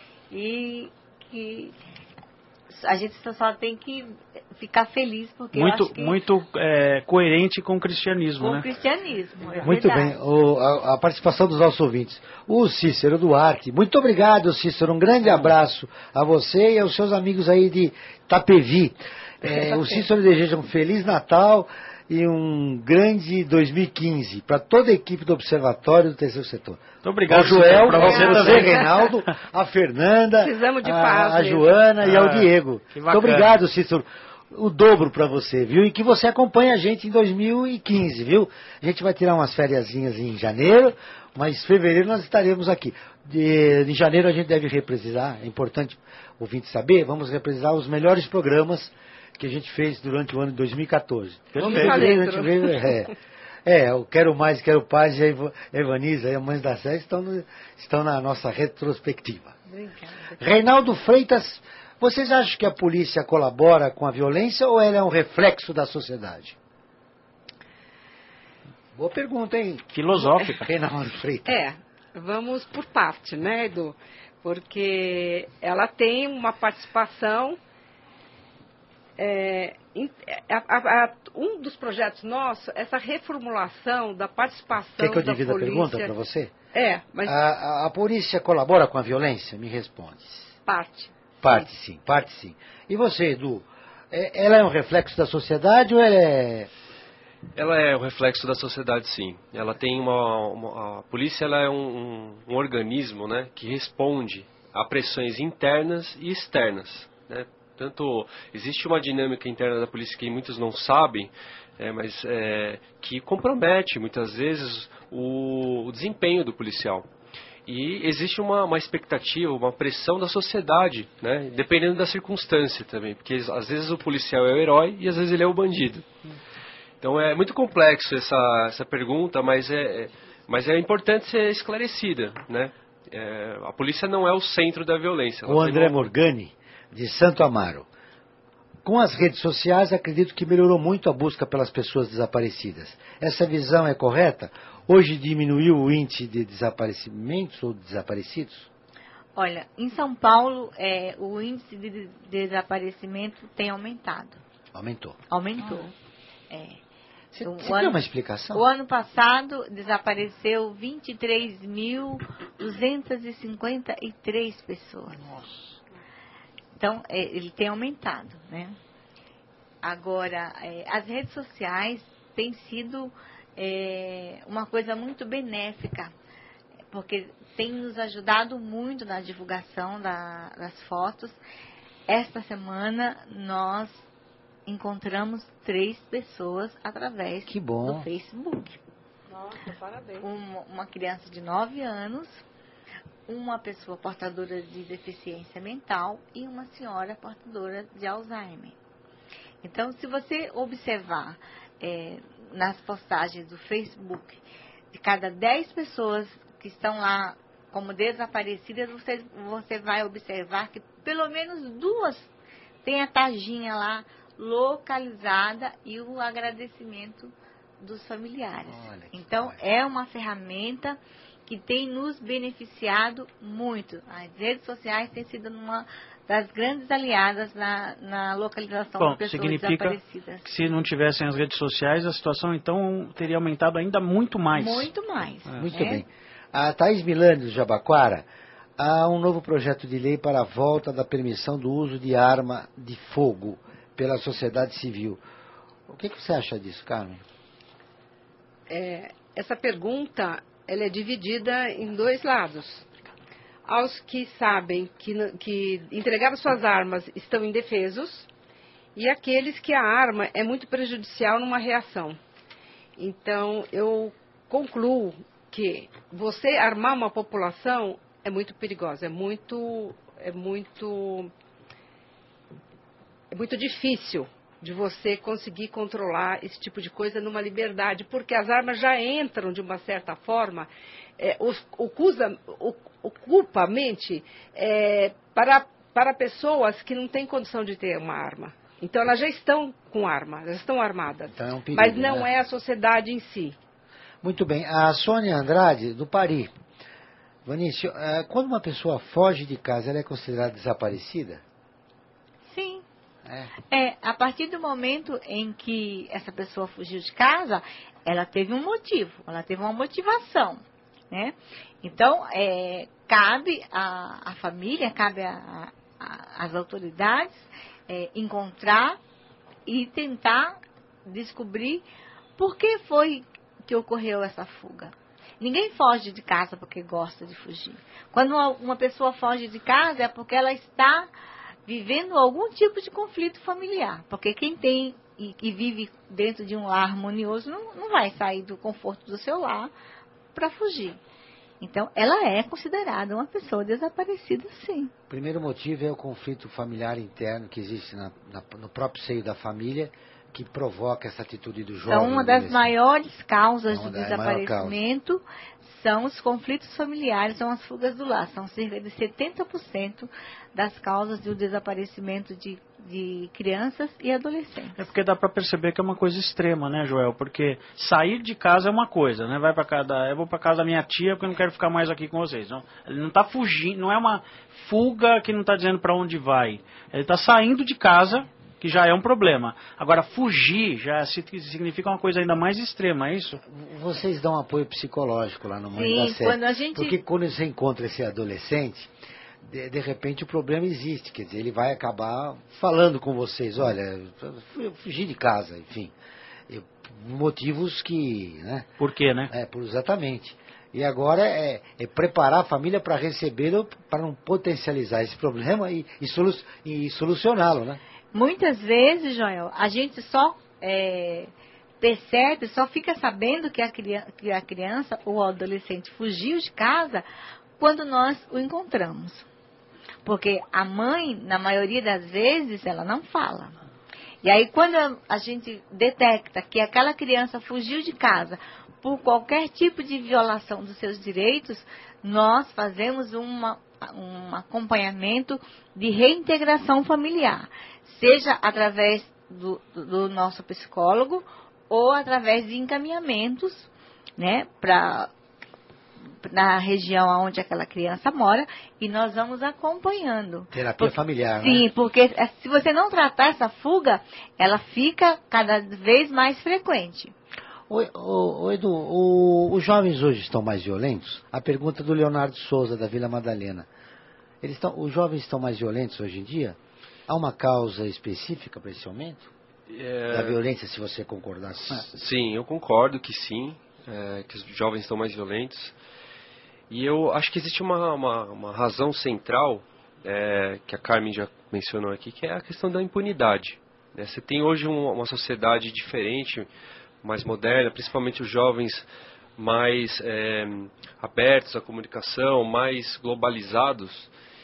e que a gente só tem que ficar feliz, porque muito, eu acho que muito é, coerente com o cristianismo, com né? o cristianismo, é muito verdade. bem, o, a, a participação dos nossos ouvintes. O Cícero Duarte, muito obrigado, Cícero, um grande abraço a você e aos seus amigos aí de Tapevi. É, o Cícero deseja um Feliz Natal e um grande dois mil e quinze para toda a equipe do Observatório do Terceiro Setor. Muito obrigado, Joel, para você você, também, Reinaldo, a Fernanda, Precisamos de a, paz, a mesmo. Joana e ah, ao Diego. Muito obrigado, Cícero. O dobro para você, viu? E que você acompanhe a gente em dois mil e quinze, viu? A gente vai tirar umas fériasinhas em janeiro, mas em fevereiro nós estaremos aqui. De, em janeiro a gente deve reprisar, é importante o ouvinte saber, vamos reprisar os melhores programas que a gente fez durante o ano de dois mil e quatorze. Em fevereiro a gente veio, é, é, o Quero Mais, Quero Paz e a Evaniza e a Mães da Sé estão, no, estão na nossa retrospectiva. Obrigada. Reinaldo Freitas, vocês acham que a polícia colabora com a violência ou ela é um reflexo da sociedade? Boa pergunta, hein? Filosófica. Reinaldo Freitas. É, vamos por parte, né, Edu? Porque ela tem uma participação... É, a, a, a, um dos projetos nossos, essa reformulação da participação da polícia... Quer que eu divida a pergunta para você? É, mas... A, a, a polícia colabora com a violência? Me responde. Parte. Parte sim, sim parte sim. E você, Edu? É, ela é um reflexo da sociedade ou ela é... Ela é um reflexo da sociedade, sim. Ela tem uma... uma a polícia ela é um, um, um organismo, né, que responde a pressões internas e externas, né? Tanto, existe uma dinâmica interna da polícia que muitos não sabem, é, mas é, que compromete muitas vezes o, o desempenho do policial. E existe uma, uma expectativa, uma pressão da sociedade, né, dependendo da circunstância também, porque às vezes o policial é o herói e às vezes ele é o bandido. Então é muito complexo essa, essa pergunta, mas é, mas é importante ser esclarecida, né? É, a polícia não é o centro da violência. O André uma... Morgani, de Santo Amaro. Com as redes sociais, acredito que melhorou muito a busca pelas pessoas desaparecidas. Essa visão é correta? Hoje diminuiu o índice de desaparecimentos ou desaparecidos? Olha, em São Paulo, é, o índice de desaparecimento tem aumentado. Aumentou? Aumentou, ah. é. Você, o você ano, tem uma explicação? O ano passado desapareceu vinte e três mil duzentas e cinquenta e três pessoas. Nossa. Então, é, ele tem aumentado, né? Agora, é, as redes sociais têm sido é, uma coisa muito benéfica, porque tem nos ajudado muito na divulgação da, das fotos. Esta semana, nós encontramos três pessoas através que bom. do Facebook. Nossa, parabéns. Uma, uma criança de nove anos, uma pessoa portadora de deficiência mental e uma senhora portadora de Alzheimer. Então, se você observar é, nas postagens do Facebook, de cada dez pessoas que estão lá como desaparecidas, você, você vai observar que pelo menos duas têm a taginha lá localizada e o agradecimento dos familiares. Então, é uma ferramenta que tem nos beneficiado muito. As redes sociais têm sido uma das grandes aliadas na, na localização Bom, de pessoas significa desaparecidas. que se não tivessem as redes sociais, a situação então teria aumentado ainda muito mais. Muito mais. É. Muito É. bem. A Thaís Milani, do Jabaquara, há um novo projeto de lei para a volta da permissão do uso de arma de fogo pela sociedade civil. O que, que você acha disso, Carmen? É, essa pergunta ela é dividida em dois lados. Aos que sabem que, que entregar suas armas estão indefesos e aqueles que a arma é muito prejudicial numa reação. Então, eu concluo que você armar uma população é muito perigosa, é muito, é muito, é muito difícil de você conseguir controlar esse tipo de coisa numa liberdade, porque as armas já entram de uma certa forma, é, ocupa, ocupa a mente é, para, para pessoas que não têm condição de ter uma arma. Então elas já estão com arma, já estão armadas, então é um perigo, mas não né? é a sociedade em si. Muito bem. A Sônia Andrade, do Pari. Vanício, quando uma pessoa foge de casa, ela é considerada desaparecida? Sim. É. É, a partir do momento em que essa pessoa fugiu de casa, ela teve um motivo, ela teve uma motivação, né? Então, é, cabe à família, cabe às autoridades é, encontrar e tentar descobrir por que foi que ocorreu essa fuga. Ninguém foge de casa porque gosta de fugir. Quando uma, uma pessoa foge de casa é porque ela está vivendo algum tipo de conflito familiar. Porque quem tem e, e vive dentro de um lar harmonioso não, não vai sair do conforto do seu lar para fugir. Então, ela é considerada uma pessoa desaparecida, sim. O primeiro motivo é o conflito familiar interno que existe na, na, no próprio seio da família, que provoca essa atitude do jovem. Então, uma das maiores causas é do desaparecimento são os conflitos familiares, são as fugas do lar. São cerca de setenta por cento das causas do desaparecimento de, de crianças e adolescentes. É porque dá para perceber que é uma coisa extrema, né, Joel? Porque sair de casa é uma coisa, né? Vai para casa, da, eu vou para casa da minha tia porque eu não quero ficar mais aqui com vocês. Não, ele não está fugindo, não é uma fuga que não está dizendo para onde vai. Ele está saindo de casa, que já é um problema. Agora, fugir já significa uma coisa ainda mais extrema, é isso? Vocês dão apoio psicológico lá no Mãe Sim, da Sé. quando a gente... Porque quando você encontra esse adolescente, de, de repente o problema existe. Quer dizer, ele vai acabar falando com vocês, olha, eu fugi de casa, enfim. Eu, motivos que... Né? Por quê, né? É, por, exatamente. E agora é, é preparar a família para recebê-lo, para não potencializar esse problema e, e, solu e solucioná-lo, né? Muitas vezes, Joel, a gente só é, percebe, só fica sabendo que a, criança, que a criança ou o adolescente fugiu de casa quando nós o encontramos. Porque a mãe, na maioria das vezes, ela não fala. E aí, quando a gente detecta que aquela criança fugiu de casa por qualquer tipo de violação dos seus direitos, nós fazemos uma, um acompanhamento de reintegração familiar. Seja através do, do nosso psicólogo ou através de encaminhamentos, né, para na região onde aquela criança mora, e nós vamos acompanhando. Terapia Por, familiar, sim, né? porque se você não tratar essa fuga, ela fica cada vez mais frequente. Oi, ô, ô, Edu, o, os jovens hoje estão mais violentos? A pergunta do Leonardo Souza, da Vila Madalena. Eles estão, os jovens estão mais violentos hoje em dia? Há uma causa específica para esse aumento? É... Da violência, se você concordar com isso? Sim, eu concordo que sim, é, que os jovens estão mais violentos. E eu acho que existe uma, uma, uma razão central, é, que a Carmen já mencionou aqui, que é a questão da impunidade. Né? Você tem hoje uma, uma sociedade diferente, mais moderna, principalmente os jovens mais é, abertos à comunicação, mais globalizados,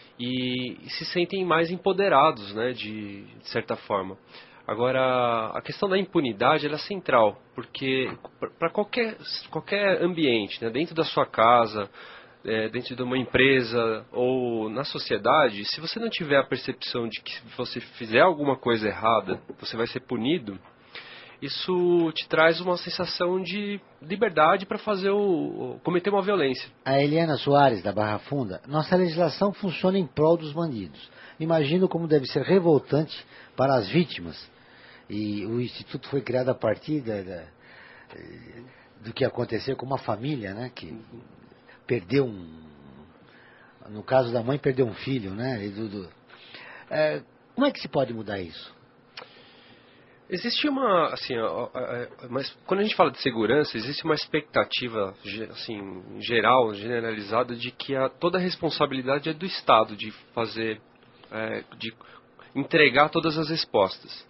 e, e se sentem mais empoderados, né, de, de certa forma. Agora, a questão da impunidade ela é central, porque para qualquer, qualquer ambiente, né, dentro da sua casa, é, dentro de uma empresa ou na sociedade, se você não tiver a percepção de que se você fizer alguma coisa errada, você vai ser punido, isso te traz uma sensação de liberdade para fazer o, cometer uma violência. A Eliana Soares, da Barra Funda: nossa legislação funciona em prol dos bandidos. Imagino como deve ser revoltante para as vítimas. E o Instituto foi criado a partir da, da, do que aconteceu com uma família, né, que perdeu um... No caso da mãe, perdeu um filho, né? E do, do, é, como é que se pode mudar isso? Existe uma, assim, mas quando a gente fala de segurança, existe uma expectativa, assim, geral, generalizada, de que a, toda a responsabilidade é do Estado de fazer, é, de entregar todas as respostas.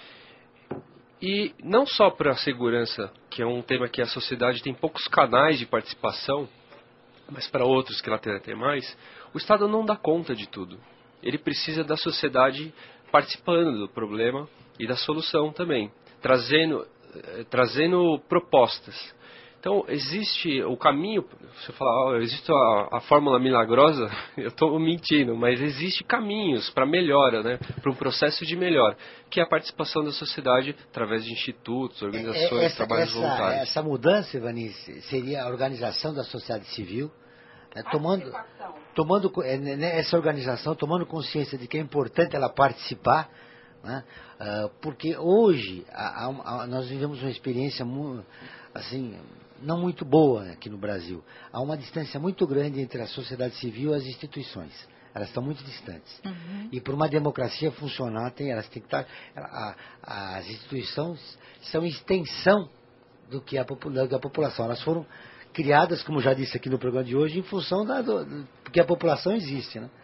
E não só para a segurança, que é um tema que a sociedade tem poucos canais de participação, mas para outros que ela tem até mais, o Estado não dá conta de tudo. Ele precisa da sociedade participando do problema e da solução também, trazendo, eh, trazendo propostas. Então, existe o caminho, se eu falar, oh, existe a, a fórmula milagrosa, eu estou mentindo, mas existe caminhos para melhora, né, para um processo de melhora, que é a participação da sociedade através de institutos, organizações, essa, trabalhos essa, voluntários. Essa mudança, Ivanice, seria a organização da sociedade civil, né, tomando, tomando né, essa organização, tomando consciência de que é importante ela participar, né, uh, porque hoje a, a, a, nós vivemos uma experiência mu, assim, não muito boa aqui no Brasil. Há uma distância muito grande entre a sociedade civil e as instituições. Elas estão muito distantes. Uhum. E para uma democracia funcionar, tem, elas têm que estar... A, a, as instituições são extensão do que, a, do que a população. Elas foram criadas, como já disse aqui no programa de hoje, em função da... Do, do, porque a população existe, né?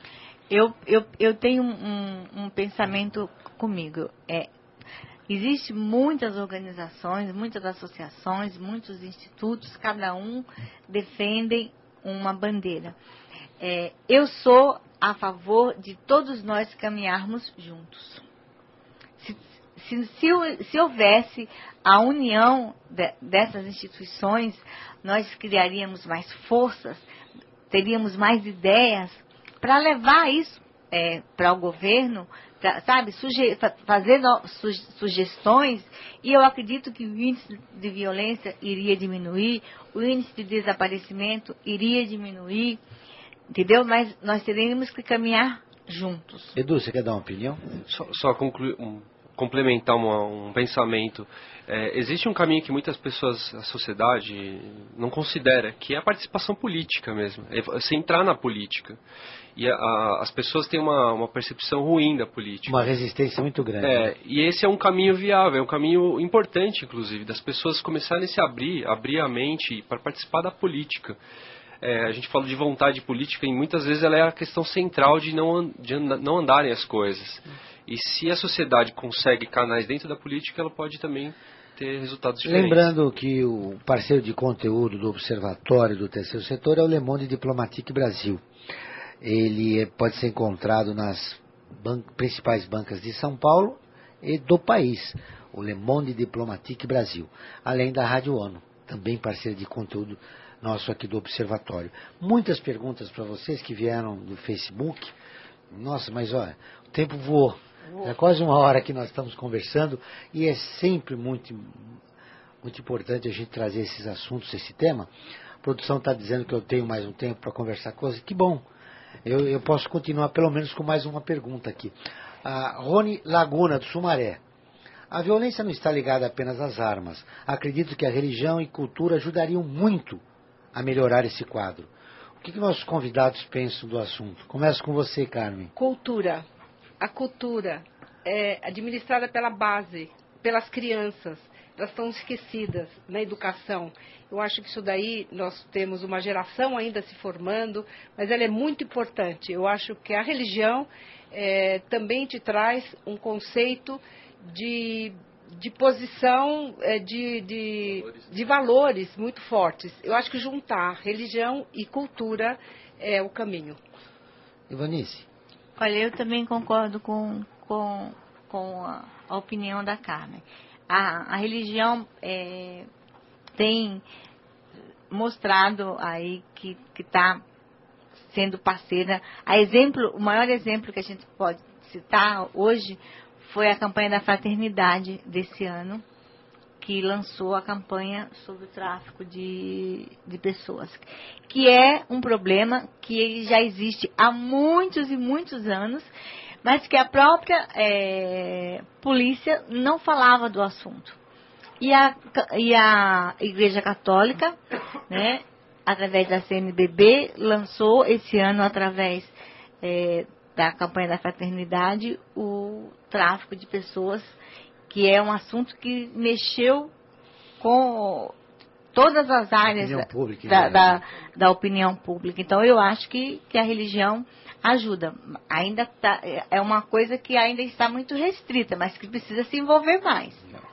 Eu, eu, eu tenho um, um pensamento comigo. É, Existem muitas organizações, muitas associações, muitos institutos, cada um defendem uma bandeira. É, eu sou a favor de todos nós caminharmos juntos. Se, se, se, se houvesse a união de, dessas instituições, nós criaríamos mais forças, teríamos mais ideias para levar isso é, para o governo, pra, sabe, suge, fazer no, su, sugestões, e eu acredito que o índice de violência iria diminuir, o índice de desaparecimento iria diminuir, entendeu? Mas nós teríamos que caminhar juntos. Edu, você quer dar uma opinião? Só, só concluir, um, complementar uma, um pensamento. É, existe um caminho que muitas pessoas, a sociedade, não considera, que é a participação política mesmo. É você entrar na política. E a, a, as pessoas têm uma, uma percepção ruim da política. Uma resistência muito grande. É, né? E esse é um caminho viável, é um caminho importante, inclusive, das pessoas começarem a se abrir, abrir a mente para participar da política. É, a gente fala de vontade política e muitas vezes ela é a questão central de não, de não andarem as coisas. E se a sociedade consegue canais dentro da política, ela pode também ter resultados diferentes. Lembrando que o parceiro de conteúdo do Observatório do Terceiro Setor é o Le Monde Diplomatique Brasil. Ele pode ser encontrado nas ban- principais bancas de São Paulo e do país, o Le Monde Diplomatique Brasil, além da Rádio ONU, também parceira de conteúdo nosso aqui do Observatório. Muitas perguntas para vocês que vieram do Facebook. Nossa, mas olha, o tempo voou. É quase uma hora que nós estamos conversando e é sempre muito, muito importante a gente trazer esses assuntos, esse tema. A produção está dizendo que eu tenho mais um tempo para conversar com você. Que bom. Eu, eu posso continuar pelo menos com mais uma pergunta aqui. A Rony Laguna, do Sumaré. A violência não está ligada apenas às armas. Acredito que a religião e cultura ajudariam muito a melhorar esse quadro. O que, que nossos convidados pensam do assunto? Começo com você, Carmen. Cultura. A cultura é administrada pela base, pelas crianças. Elas estão esquecidas na educação. Eu acho que isso daí, nós temos uma geração ainda se formando, mas ela é muito importante. Eu acho que a religião é, também te traz um conceito de, de posição, é, de, de, valores. de valores muito fortes. Eu acho que juntar religião e cultura é o caminho. Ivanice? Olha, eu também concordo com, com, com a, a opinião da Carmen. A, a religião é, tem mostrado aí que está sendo parceira. A exemplo, o maior exemplo que a gente pode citar hoje foi a campanha da fraternidade desse ano, que lançou a campanha sobre o tráfico de, de pessoas, que é um problema que já existe há muitos e muitos anos, mas que a própria é, polícia não falava do assunto. E a, e a Igreja Católica, né, através da C N B B, lançou esse ano, através é, da campanha da fraternidade, o tráfico de pessoas, que é um assunto que mexeu com todas as áreas da, pública, da, né? da, da opinião pública. Então, eu acho que, que a religião ajuda. Ainda tá, é uma coisa que ainda está muito restrita, mas que precisa se envolver mais.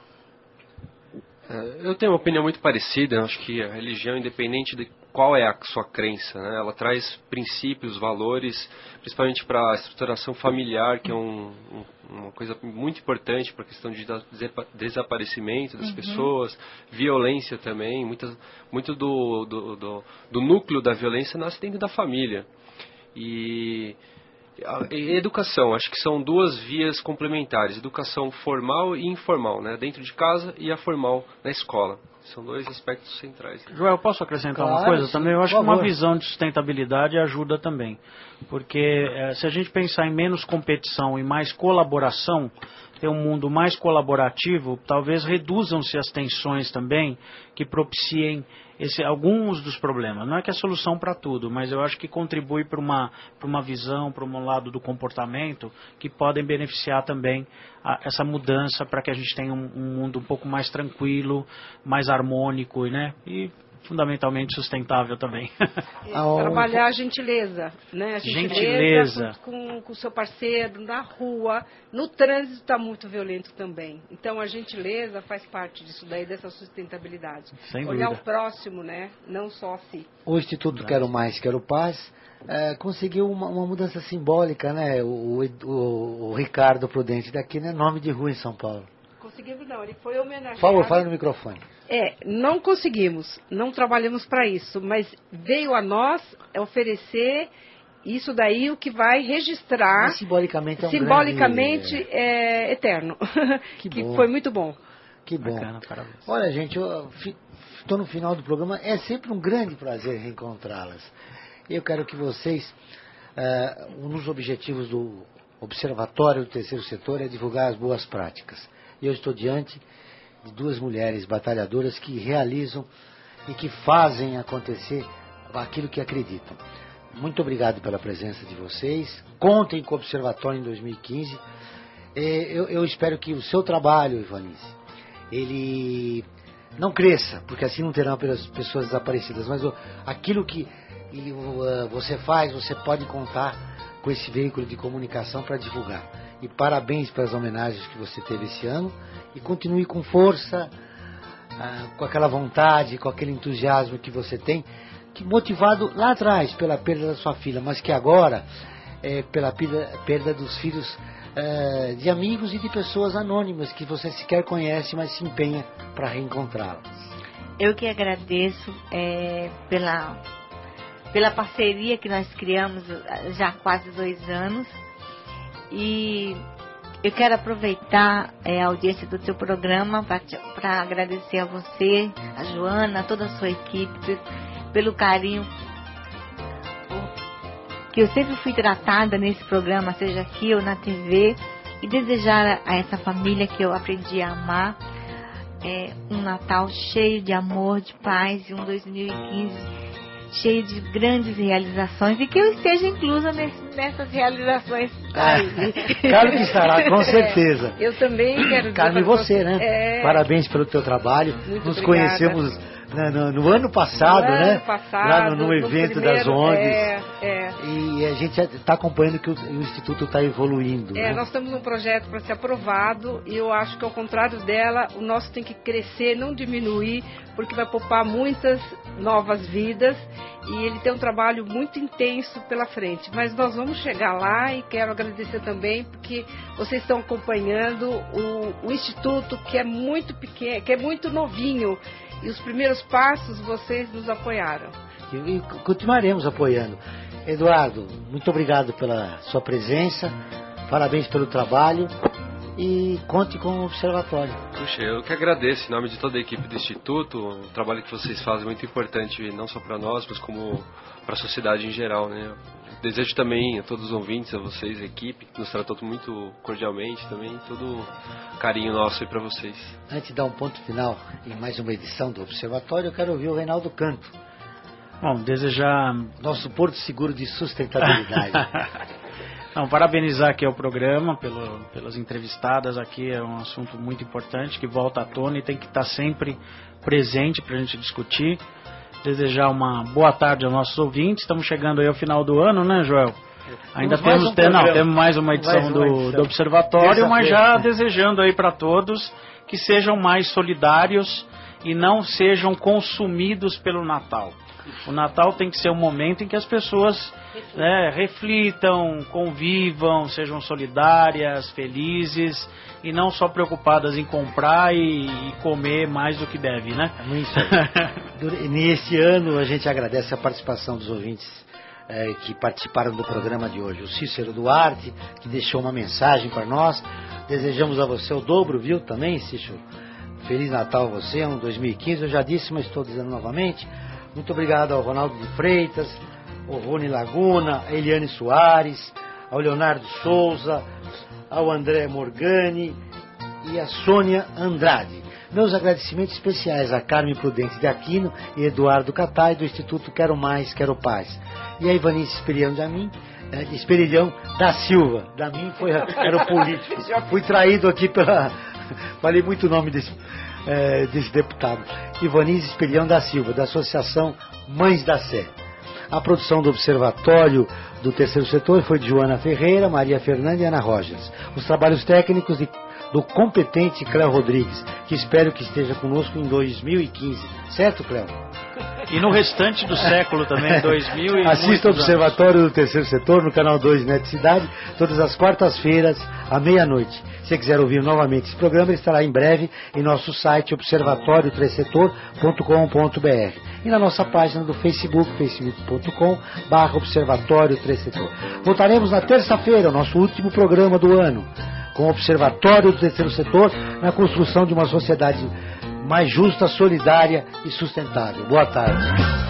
Eu tenho uma opinião muito parecida. Eu acho que a religião, independente de qual é a sua crença, né, ela traz princípios, valores, principalmente para a estruturação familiar, que é um, um, uma coisa muito importante para a questão de desaparecimento das uhum. pessoas, violência também. Muitas, muito do, do, do, do núcleo da violência nasce dentro da família. E a educação, acho que são duas vias complementares, educação formal e informal, né, dentro de casa, e a formal na escola. São dois aspectos centrais. Joel, posso acrescentar claro, uma coisa sim, também? Eu acho que uma visão de sustentabilidade ajuda também. Porque é, se a gente pensar em menos competição e mais colaboração, ter um mundo mais colaborativo, talvez reduzam-se as tensões também, que propiciem esse, alguns dos problemas. Não é que é solução para tudo, mas eu acho que contribui para uma, para uma visão, para um lado do comportamento, que podem beneficiar também a, essa mudança para que a gente tenha um, um mundo um pouco mais tranquilo, mais harmônico, né? E fundamentalmente sustentável também. Trabalhar a gentileza, né? A gentileza, gentileza. com o seu parceiro, na rua, no trânsito está muito violento também. Então a gentileza faz parte disso daí, dessa sustentabilidade. Sem Olhar dúvida. o próximo, né? Não só a si. O Instituto Quero Mais, Quero Paz é, conseguiu uma, uma mudança simbólica, né? O, o, o Ricardo Prudente daqui, né? Nome de rua em São Paulo. Conseguimos não, ele foi homenageado. Por favor, fala no microfone. É, não conseguimos, não trabalhamos para isso, mas veio a nós oferecer isso daí, o que vai registrar. Mas simbolicamente é um simbolicamente grande... é eterno. Que, que bom. Foi muito bom. Que bom. Bacana, parabéns. Olha, gente, eu estou no final do programa, é sempre um grande prazer reencontrá-las. Eu quero que vocês, uh, um dos objetivos do Observatório do Terceiro Setor é divulgar as boas práticas. E eu estou diante de duas mulheres batalhadoras que realizam e que fazem acontecer aquilo que acreditam. Muito obrigado pela presença de vocês. Contem com o Observatório em dois mil e quinze. Eu, eu espero que o seu trabalho, Ivanice, ele não cresça, porque assim não terão apenas pessoas desaparecidas, mas aquilo que você faz, você pode contar com esse veículo de comunicação para divulgar. E parabéns pelas homenagens que você teve esse ano. E continue com força, ah, com aquela vontade, com aquele entusiasmo que você tem, que motivado lá atrás pela perda da sua filha, mas que agora é pela perda, perda dos filhos é, de amigos e de pessoas anônimas que você sequer conhece, mas se empenha para reencontrá-las. Eu que agradeço é, pela, pela parceria que nós criamos já há quase dois anos. E eu quero aproveitar é, a audiência do teu programa para agradecer a você, a Joana, a toda a sua equipe, pelo carinho que eu sempre fui tratada nesse programa, seja aqui ou na T V, e desejar a essa família que eu aprendi a amar é, um Natal cheio de amor, de paz, e um dois mil e quinze cheio de grandes realizações, e que eu esteja inclusa nesse, nessas realizações aí. Claro que estará, com certeza. É, eu também quero dizer Carmen, você, né? É... Parabéns pelo teu trabalho. Muito Nos obrigada. Conhecemos no, no, no ano passado, no né? Ano passado, lá no, no no evento primeiro, das O N Gs. É, é. E a gente está acompanhando que o, o Instituto está evoluindo. É, né? nós temos um projeto para ser aprovado, e eu acho que ao contrário dela, o nosso tem que crescer, não diminuir, porque vai poupar muitas novas vidas, e ele tem um trabalho muito intenso pela frente. Mas nós vamos chegar lá, e quero agradecer também, porque vocês estão acompanhando o, o Instituto, que é muito pequeno, que é muito novinho, e os primeiros passos vocês nos apoiaram. E, e continuaremos apoiando. Eduardo, muito obrigado pela sua presença, parabéns pelo trabalho, e conte com o Observatório. Puxa, eu que agradeço em nome de toda a equipe do Instituto, o trabalho que vocês fazem é muito importante, não só para nós, mas como para a sociedade em geral, né? Desejo também a todos os ouvintes, a vocês, a equipe, que nos tratou muito cordialmente também, todo carinho nosso aí para vocês. Antes de dar um ponto final em mais uma edição do Observatório, eu quero ouvir o Reinaldo Canto. Bom, desejar... Nosso porto seguro de sustentabilidade. Não, parabenizar aqui o programa, pelo, pelas entrevistadas aqui, é um assunto muito importante, que volta à tona e tem que estar sempre presente para a gente discutir. Desejar uma boa tarde aos nossos ouvintes. Estamos chegando aí ao final do ano, né, Joel? Ainda temos, um temos, não, temos mais uma edição, mais uma do, edição. do Observatório, mas já desejando aí para todos que sejam mais solidários e não sejam consumidos pelo Natal. O Natal tem que ser um momento em que as pessoas, né, reflitam, convivam, sejam solidárias, felizes e não só preocupadas em comprar e, e comer mais do que deve, né? É isso aí. Nesse ano a gente agradece a participação dos ouvintes é, que participaram do programa de hoje. O Cícero Duarte, que deixou uma mensagem para nós. Desejamos a você o dobro, viu, também, Cícero? Feliz Natal a você, um dois mil e quinze, eu já disse, mas estou dizendo novamente. Muito obrigado ao Ronaldo de Freitas, ao Rony Laguna, a Eliane Soares, ao Leonardo Souza, ao André Morgani e a Sônia Andrade. Meus agradecimentos especiais a Carmen Prudente de Aquino e Eduardo Catai, do Instituto Quero Mais, Quero Paz. E a Ivanice Esperilhão da mim, Esperilhão da Silva. Da mim foi, era o político. Fui traído aqui pela... Falei muito o nome desse... É, desse deputado, Ivanice Espelhão da Silva, da Associação Mães da Sé. A produção do Observatório do Terceiro Setor foi de Joana Ferreira, Maria Fernanda e Ana Rogers. Os trabalhos técnicos de, do competente Cléo Rodrigues, que espero que esteja conosco em dois mil e quinze. Certo, Cléo? E no restante do século também, dois mil e Assista o Observatório anos. do Terceiro Setor no canal dois Net Cidade, todas as quartas-feiras, à meia-noite. Se você quiser ouvir novamente esse programa, ele estará em breve em nosso site observatório três setor ponto com ponto b r e na nossa página do Facebook, facebook ponto com barra observatório três setor. Voltaremos na terça-feira, o nosso último programa do ano, com o Observatório do Terceiro Setor na construção de uma sociedade mais justa, solidária e sustentável. Boa tarde.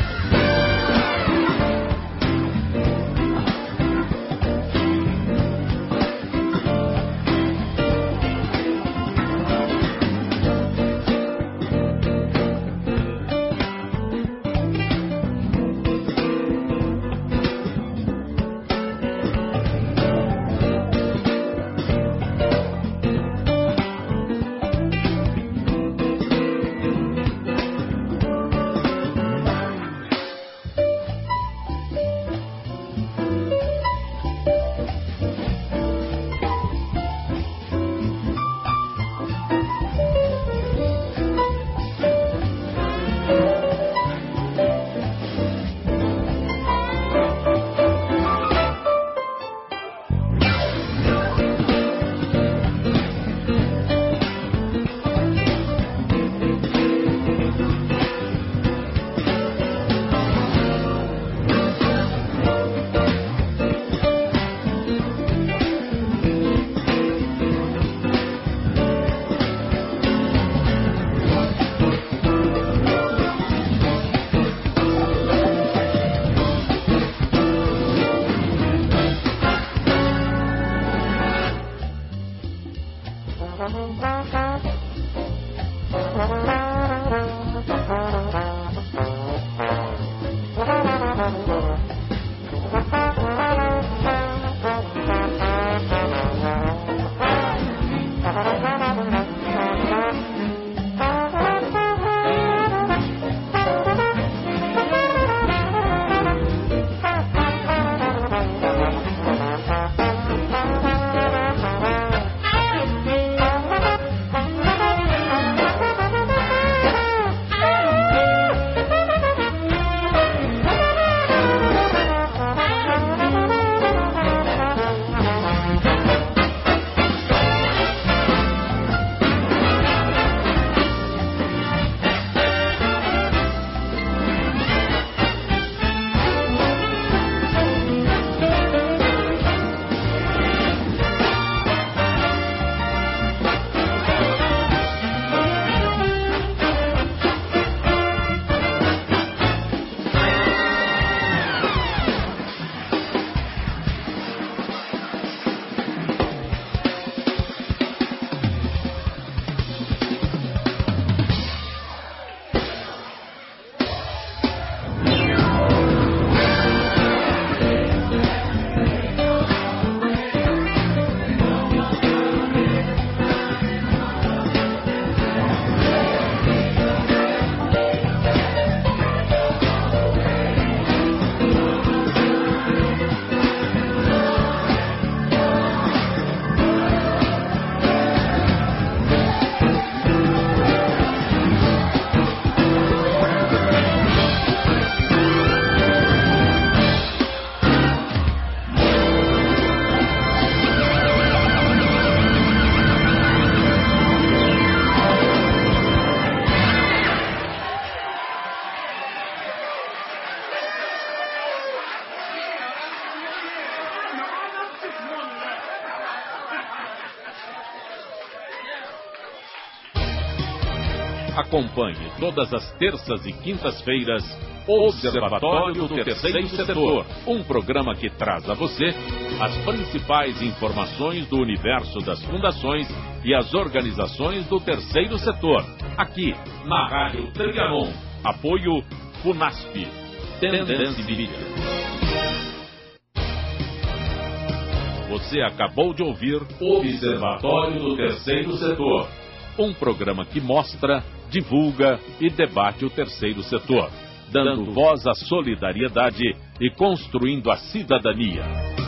Acompanhe todas as terças e quintas-feiras Observatório do Terceiro Setor, um programa que traz a você as principais informações do universo das fundações e as organizações do terceiro setor, aqui na Rádio Trianon. Apoio Funasp, Tendência Mídia. Você acabou de ouvir Observatório do Terceiro Setor, um programa que mostra, divulga e debate o terceiro setor, dando voz à solidariedade e construindo a cidadania.